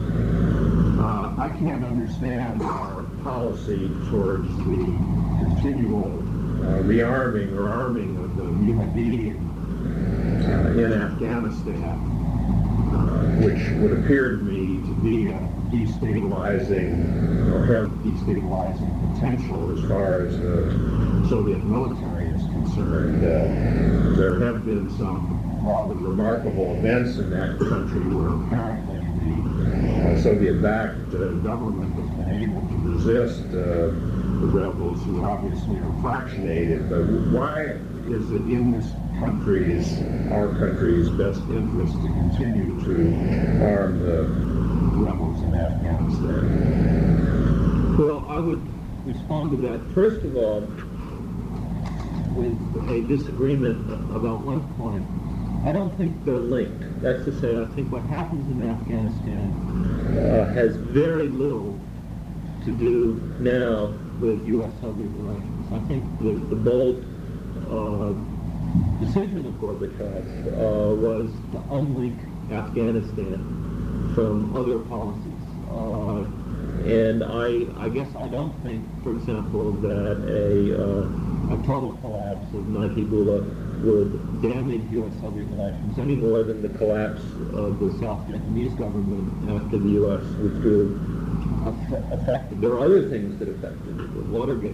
I can't understand our policy towards the continual rearming or arming of the Mujahideen in Afghanistan, which would appear to me to be a destabilizing or have destabilizing potential as far as the Soviet military is concerned. There have been some rather remarkable events in that country where apparently the Soviet-backed government has been able to resist the rebels who obviously are fractionated. But why is it in this country's, our country's best interest to continue to arm the rebels in Afghanistan? Well, I would respond to that. First of all, with a disagreement about one point. I don't think they're linked. That's to say, I think what happens in Afghanistan has very little to do now with U.S.-Soviet relations. I think the bold decision of Gorbachev was to unlink Afghanistan from other policies. And I guess I don't think, for example, that a total collapse of Najibullah would damage U.S.-Soviet relations any more than the collapse of the South Vietnamese government after the U.S. withdrew affected. There are other things that affected it, with Watergate,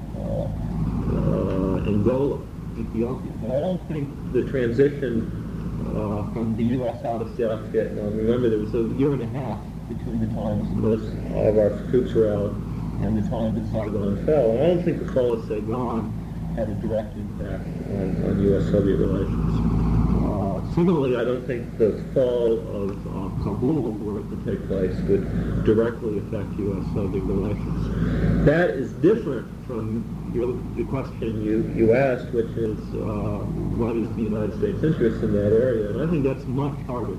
Angola, Ethiopia. But I don't think the transition from the U.S. out of South Vietnam, remember there was a year and a half between the times most of our troops were out and the time that Saigon fell. And I don't think the fall of Saigon had a direct impact on U.S.-Soviet relations. Similarly, I don't think the fall of Kabul, were it to take place, would directly affect U.S.-Soviet relations. That is different from the question you asked, which is what is the United States' interest in that area? And I think that's much harder.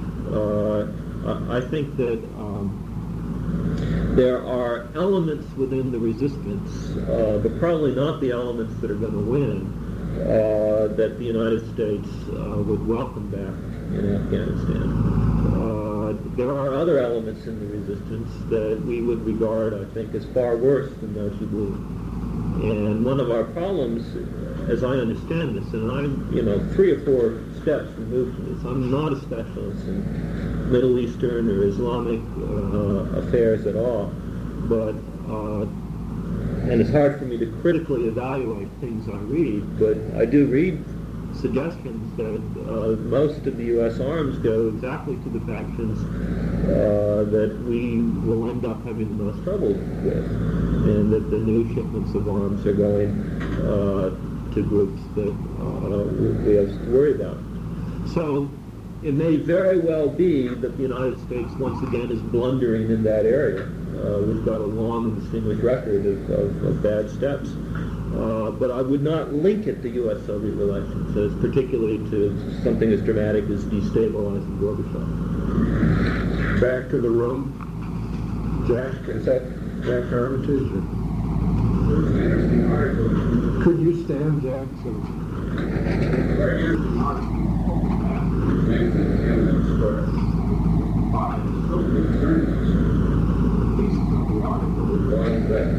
I think that there are elements within the resistance, but probably not the elements that are going to win, that the United States would welcome back in Afghanistan. There are other elements in the resistance that we would regard, I think, as far worse than Najibullah. And one of our problems, as I understand this, and I'm 3 or 4 steps removed from this, I'm not a specialist in Middle Eastern or Islamic affairs at all, but and it's hard for me to critically evaluate things I read, but I do read suggestions that most of the U.S. arms go exactly to the factions that we will end up having the most trouble with, and that the new shipments of arms are going to groups that we have to worry about. So it may very well be that the United States once again is blundering in that area. We've got a long and distinguished record of bad steps. But I would not link it to U.S.-Soviet relations, as particularly to something as dramatic as destabilizing Gorbachev. Back to the room. Jack, is that Jack Armitage? Interesting article. Could you stand, Jack? Very interesting article. Makes it express by so concerns. Pieces of the article is one that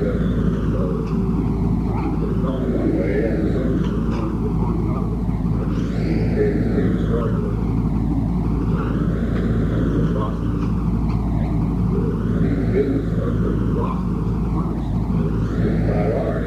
one way and business of the losses by our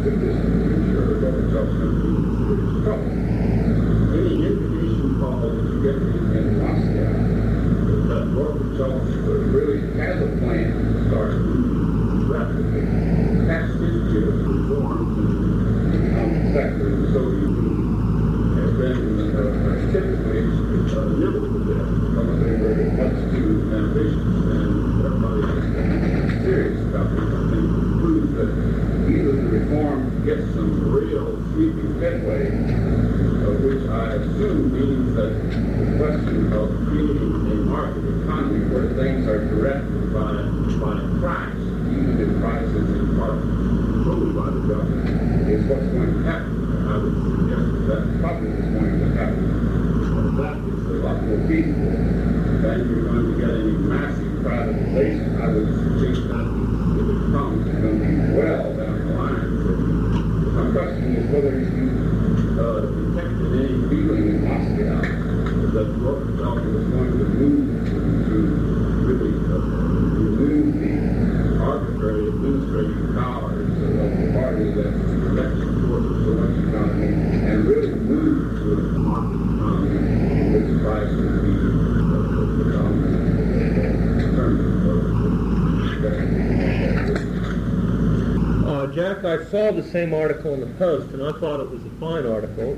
the distant future, Gorbachev's going to be in serious trouble. Any indication, Paul, that you get in Moscow that Gorbachev really has a plan to start rapidly past history of reforms in the economic sector in the Soviet Union has been typically nibbled to death because they were much too ambitious, and everybody is serious about this. I think it proves that either the reform gets some real sweeping headway, which I assume means that the question of creating a market economy where things are directed by price, even if price is in part controlled by the government, is what's going to happen. I would suggest that probably is going to happen. That is a lot more feasible than you're going to get any massive privatization. I would suggest that if it comes, it's going to be well down the line. So my question is whether you detected any feeling in Moscow that Gorbachev was going to move to really remove the arbitrary administrative powers of the party that's directed towards so much economy and really move to a market economy in which price would be Jack, I saw the same article in the Post, and I thought it was a fine article.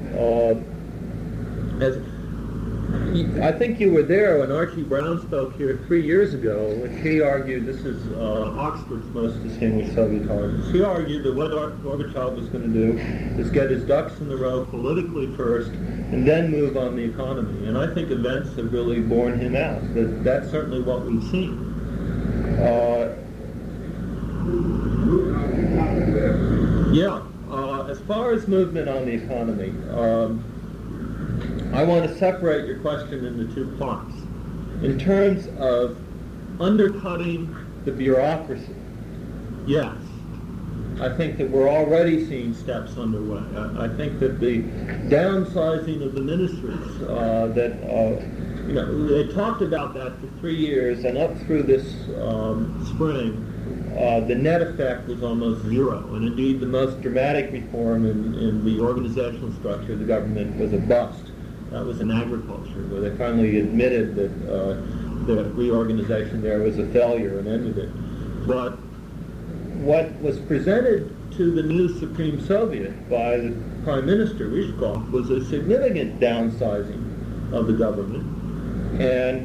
I think you were there when Archie Brown spoke here 3 years ago, which he argued, this is Oxford's most distinguished Sovietologist, he argued that what Gorbachev was going to do is get his ducks in the row politically first and then move on the economy. And I think events have really borne him out. That's certainly what we've seen. As far as movement on the economy, I want to separate your question into two parts. In terms of undercutting the bureaucracy, yes, I think that we're already seeing steps underway. I think that the downsizing of the ministries, they talked about that for 3 years, and up through this spring, the net effect was almost zero. And indeed, the most dramatic reform in the organizational structure of the government was a bust. That was in agriculture, where they finally admitted that the reorganization there was a failure and ended it. But what was presented to the new Supreme Soviet by the Prime Minister, Ryzhkov, was a significant downsizing of the government. And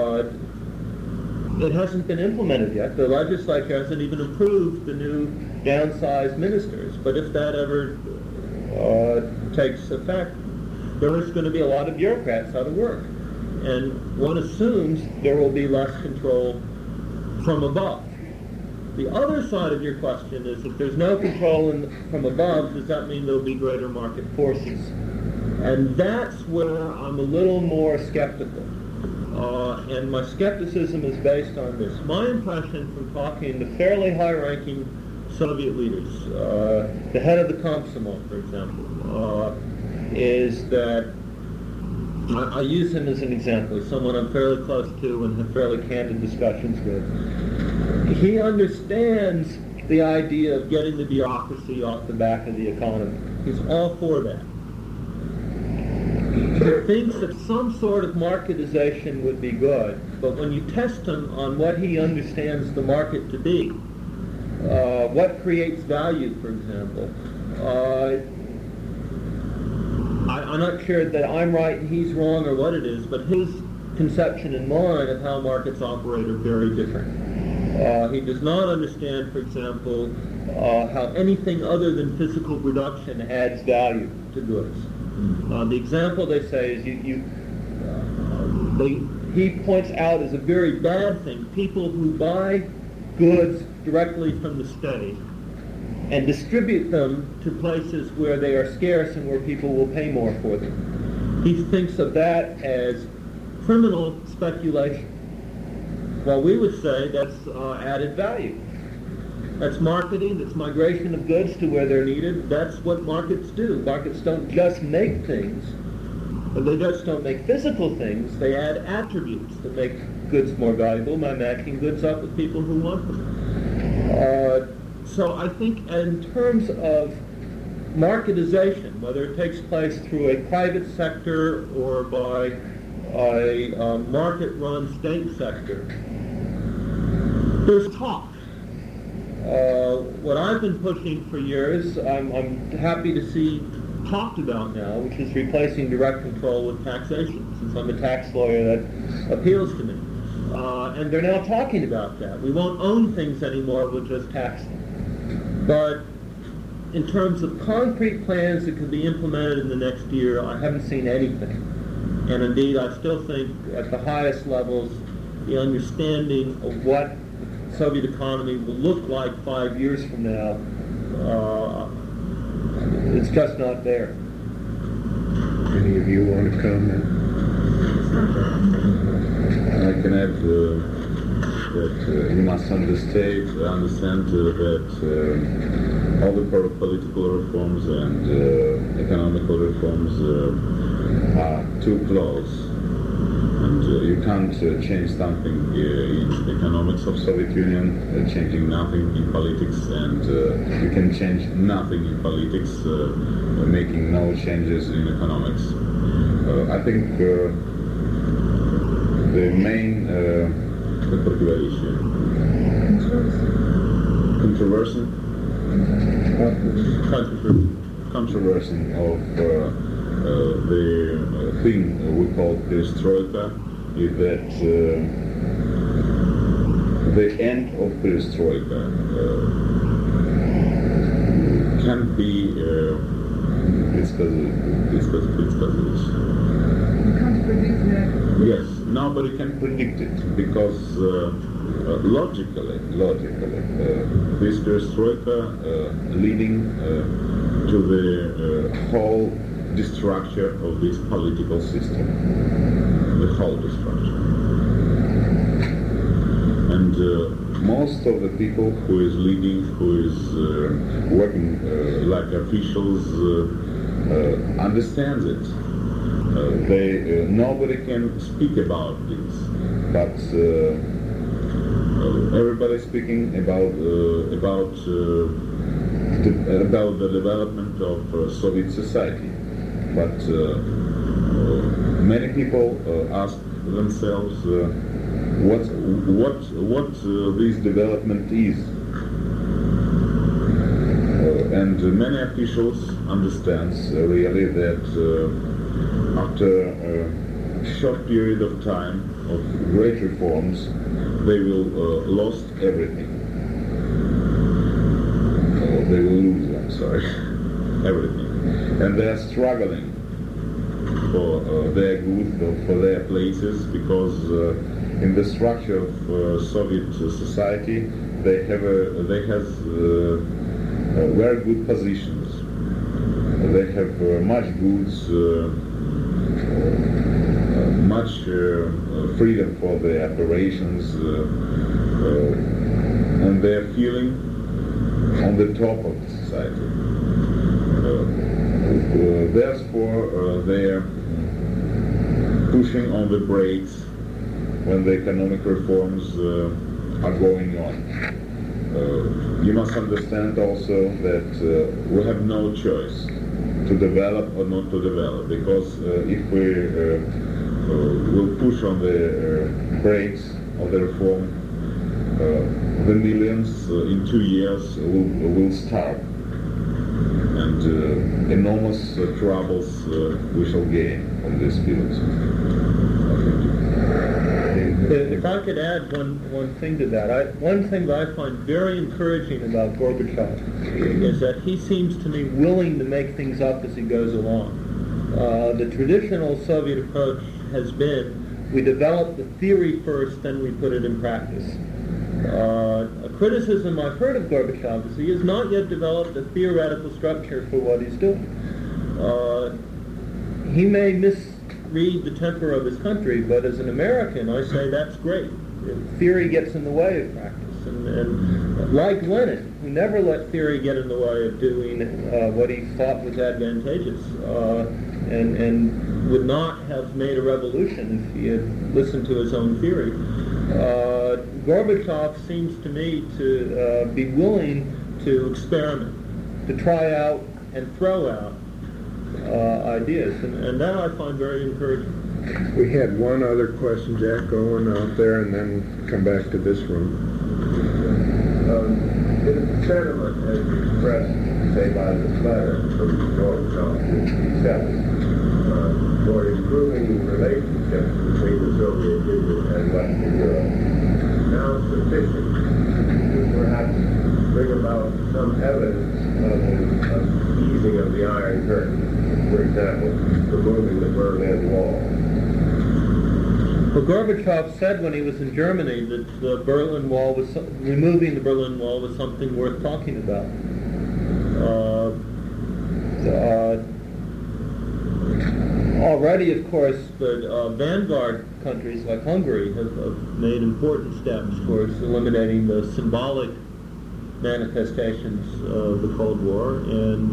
it hasn't been implemented yet. The legislature hasn't even approved the new downsized ministers. But if that ever takes effect, there is going to be a lot of bureaucrats out of work. And one assumes there will be less control from above. The other side of your question is, if there's no control from above, does that mean there will be greater market forces? And that's where I'm a little more skeptical. And my skepticism is based on this. My impression from talking to fairly high-ranking Soviet leaders, the head of the Komsomol, for example, is that, I use him as an example. He's someone I'm fairly close to and have fairly candid discussions with. He understands the idea of getting the bureaucracy off the back of the economy. He's all for that. He thinks that some sort of marketization would be good, but when you test him on what he understands the market to be, what creates value, for example, I'm not sure that I'm right and he's wrong or what it is, but his conception and mine of how markets operate are very different. He does not understand, for example, how anything other than physical production adds value to goods. The example they say is he points out as a very bad thing people who buy goods directly from the state and distribute them to places where they are scarce and where people will pay more for them. He thinks of that as criminal speculation. Well, we would say that's added value. That's marketing, that's migration of goods to where they're needed. That's what markets do. Markets don't just make things, but they just don't make physical things. They add attributes that make goods more valuable by matching goods up with people who want them. So I think in terms of marketization, whether it takes place through a private sector or by a market-run state sector, there's talk. What I've been pushing for years, I'm happy to see talked about now, which is replacing direct control with taxation. Since I'm a tax lawyer, that appeals to me. And they're now talking about that. We won't own things anymore, we'll just tax them. But in terms of concrete plans that could be implemented in the next year, I haven't seen anything. And indeed, I still think at the highest levels, the understanding of what the Soviet economy will look like 5 years from now, it's just not there. Any of you want to comment? I can add that you must understand that all the political reforms and economical reforms are too close. And you can't change something in economics of Soviet Union, changing nothing in politics, and you can change nothing in politics, making no changes in economics. I think the main controversy of the thing we call perestroika is that the end of perestroika can be You can't predict that. Yes, nobody can predict it because logically, this perestroika leading to the whole destruction of this political system, the whole destruction. And most of the people who is leading, who is working like officials, understands it. Nobody can speak about this, but everybody speaking about the development of Soviet society. But many people ask themselves what this development is, and many officials understands really that after a short period of time of great reforms, they will lost everything. They will lose, I'm sorry, everything. And they are struggling for their good, for their places, because in the structure of Soviet society, they have very good positions. They have much goods, much freedom for their operations, and they are feeling on the top of the society. Therefore, they are pushing on the brakes when the economic reforms are going on. You must understand also that we have no choice to develop or not to develop, because if we will push on the brakes of the reform, the millions in 2 years will starve, and enormous troubles we shall gain on this field. If I could add one thing to that, one thing that I find very encouraging about Gorbachev is that he seems to me willing to make things up as he goes along. The traditional Soviet approach has been, we develop the theory first, then we put it in practice. A criticism I've heard of Gorbachev is he has not yet developed a theoretical structure for what he's doing. He may misread the temper of his country, but as an American, I say that's great. Theory gets in the way of practice. And like Lenin, who never let theory get in the way of doing what he thought was advantageous, and would not have made a revolution if he had listened to his own theory. Gorbachev seems to me to be willing to experiment, to try out and throw out ideas, and that I find very encouraging. We had one other question, Jack, going out there, and then come back to this room. The sentiment as expressed, say, by the letter from Gorbachev in 1957 for improving relationships between the Soviet Union and Western Europe, now sufficient to perhaps bring about some evidence of easing of the Iron Curtain, for example, removing the Berlin Wall. Well, Gorbachev said when he was in Germany that removing the Berlin Wall was something worth talking about. Already, of course, the vanguard countries like Hungary have made important steps towards eliminating the symbolic manifestations of the Cold War, and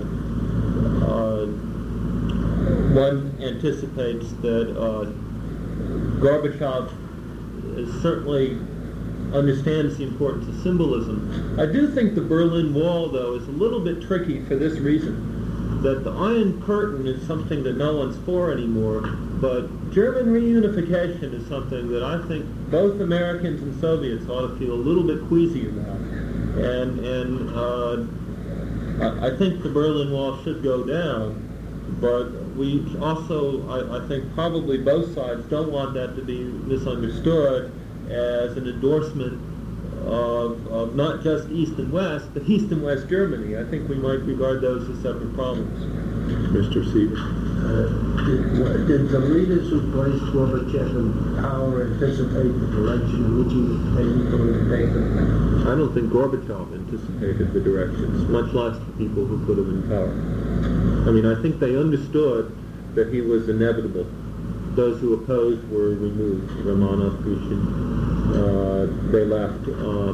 one anticipates that Gorbachev certainly understands the importance of symbolism. I do think the Berlin Wall, though, is a little bit tricky for this reason, that the Iron Curtain is something that no one's for anymore, but German reunification is something that I think both Americans and Soviets ought to feel a little bit queasy about. And I think the Berlin Wall should go down, but we also, I think probably both sides don't want that to be misunderstood as an endorsement of not just East and West, but East and West Germany. I think we might regard those as separate problems. Mr. Seaver. Did the leaders who placed Gorbachev in power anticipate the direction in which he was going to take them? I don't think Gorbachev anticipated the directions, much less the people who put him in power. I mean, I think they understood that he was inevitable. Those who opposed were removed. Romanov, Putin, they left.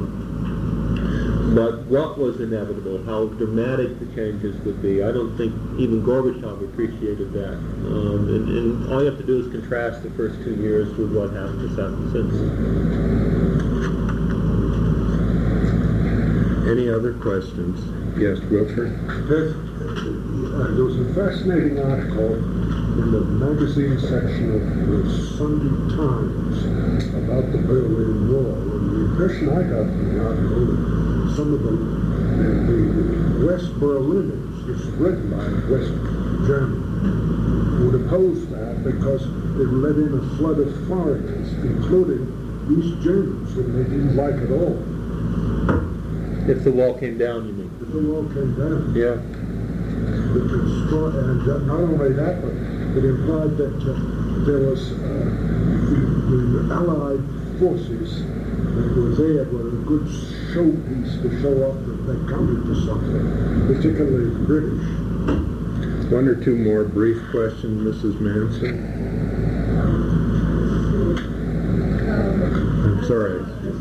But what was inevitable, how dramatic the changes would be, I don't think even Gorbachev appreciated that. And all you have to do is contrast the first 2 years with what happened since. Any other questions? Yes, Wilford? There was a fascinating article in the magazine section of the Sunday Times about the Berlin Wall, and the impression I got from the article that some of the West Berliners, this is written by West Germany, would oppose that because it let in a flood of foreigners, including East Germans, whom they didn't like at all. If the wall came down, you mean? If the wall came down. Yeah. And not only that, but it implied that there was the Allied forces that were there were a good showpiece to show off that they counted to something, particularly the British. One or two more brief questions, Mrs. Manson. I'm sorry.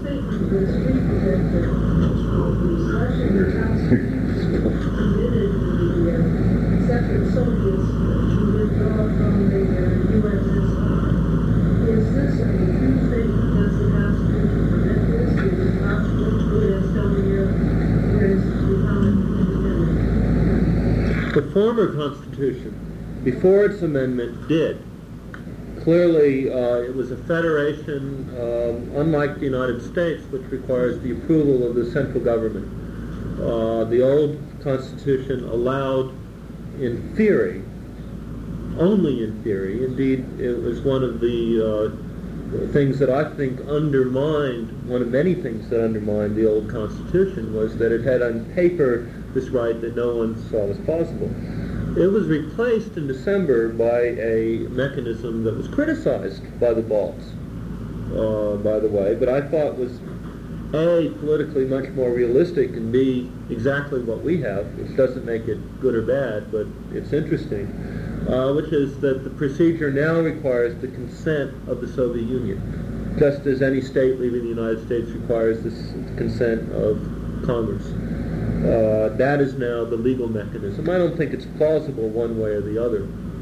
Separate Soviets to withdraw from the USSR. Is this a true statement? Does the Constitution permit this? Is it possible to do this every year whereas we become independent? The former Constitution, before its amendment, did. Clearly, it was a federation, unlike the United States, which requires the approval of the central government. The old Constitution allowed, in theory, only in theory, indeed it was one of the things that I think undermined, one of many things that undermined the old Constitution, was that it had on paper this right that no one saw as possible. It was replaced in December by a mechanism that was criticized by the Balts, by the way, but I thought was A, politically much more realistic, and B, exactly what we have, which doesn't make it good or bad, but it's interesting, which is that the procedure now requires the consent of the Soviet Union, just as any state leaving the United States requires the consent of Congress. That is now the legal mechanism. I don't think it's plausible one way or the other.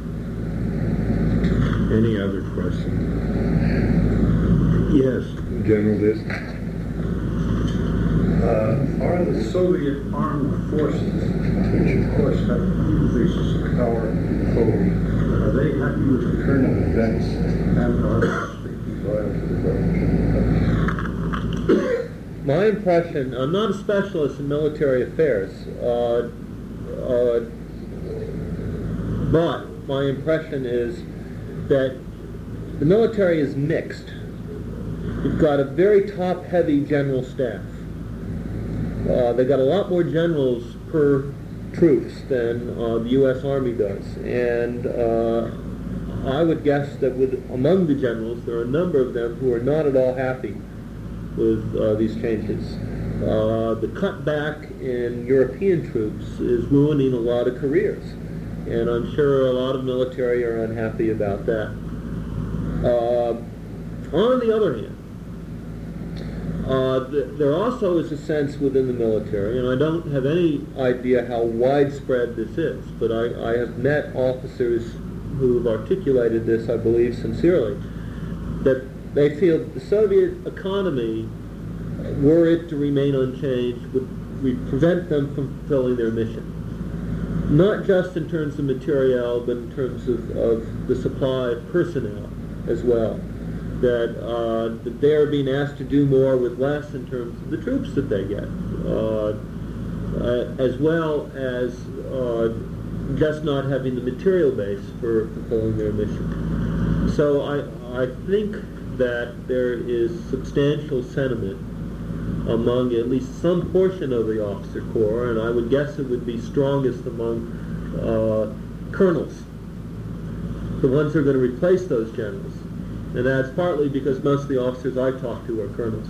Any other questions? Yes, General Disk. Are the Soviet armed forces, which of course, have increased power and control. Are they happy with the turn of events and are they speaking loyal to the government? My impression, I'm not a specialist in military affairs, but my impression is that the military is mixed. You've got a very top-heavy general staff. They've got a lot more generals per troops than the U.S. Army does. And I would guess that among the generals, there are a number of them who are not at all happy with these changes. The cutback in European troops is ruining a lot of careers. And I'm sure a lot of military are unhappy about that. On the other hand, there also is a sense within the military, and I don't have any idea how widespread this is, but I have met officers who have articulated this, I believe, sincerely, that they feel that the Soviet economy, were it to remain unchanged, would prevent them from fulfilling their mission. Not just in terms of materiel, but in terms of the supply of personnel as well. That they are being asked to do more with less in terms of the troops that they get, as well as just not having the material base for fulfilling their mission. So I think that there is substantial sentiment among at least some portion of the officer corps, and I would guess it would be strongest among colonels, the ones who are going to replace those generals. And that's partly because most of the officers I talk to are colonels.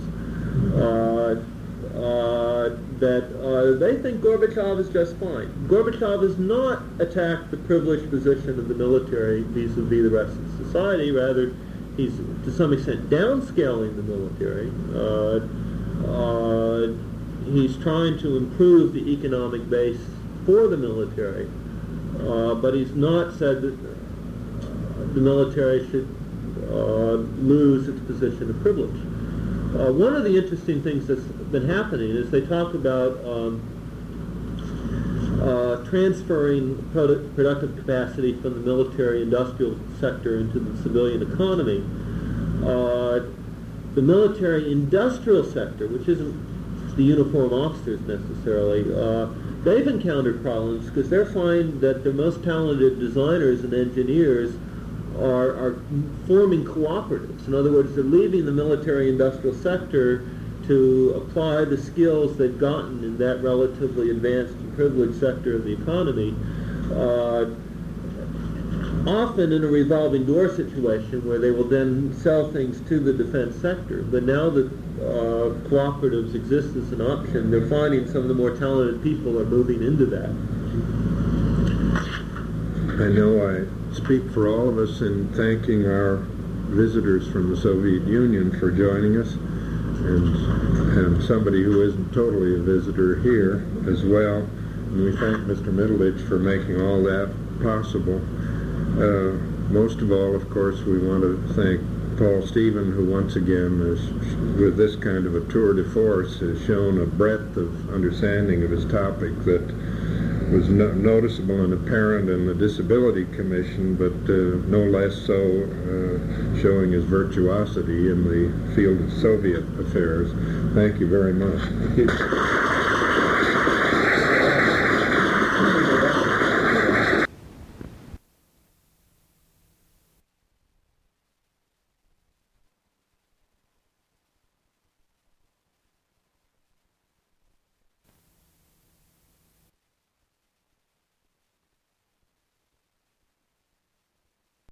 That they think Gorbachev is just fine. Gorbachev has not attacked the privileged position of the military vis-a-vis the rest of society. Rather, he's to some extent downscaling the military. He's trying to improve the economic base for the military, but he's not said that the military should lose its position of privilege. One of the interesting things that's been happening is they talk about transferring productive capacity from the military-industrial sector into the civilian economy. The military-industrial sector, which isn't the uniform officers necessarily, they've encountered problems because they're finding that their most talented designers and engineers are forming cooperatives. In other words, they're leaving the military-industrial sector to apply the skills they've gotten in that relatively advanced and privileged sector of the economy, often in a revolving door situation where they will then sell things to the defense sector. But now that cooperatives exist as an option, they're finding some of the more talented people are moving into that. I know I speak for all of us in thanking our visitors from the Soviet Union for joining us, and somebody who isn't totally a visitor here as well. And we thank Mr. Middleditch for making all that possible. Most of all, of course, we want to thank Paul Stephen, who once again, with this kind of a tour de force, has shown a breadth of understanding of his topic that was noticeable and apparent in the Disability Commission, but no less so showing his virtuosity in the field of Soviet affairs. Thank you very much.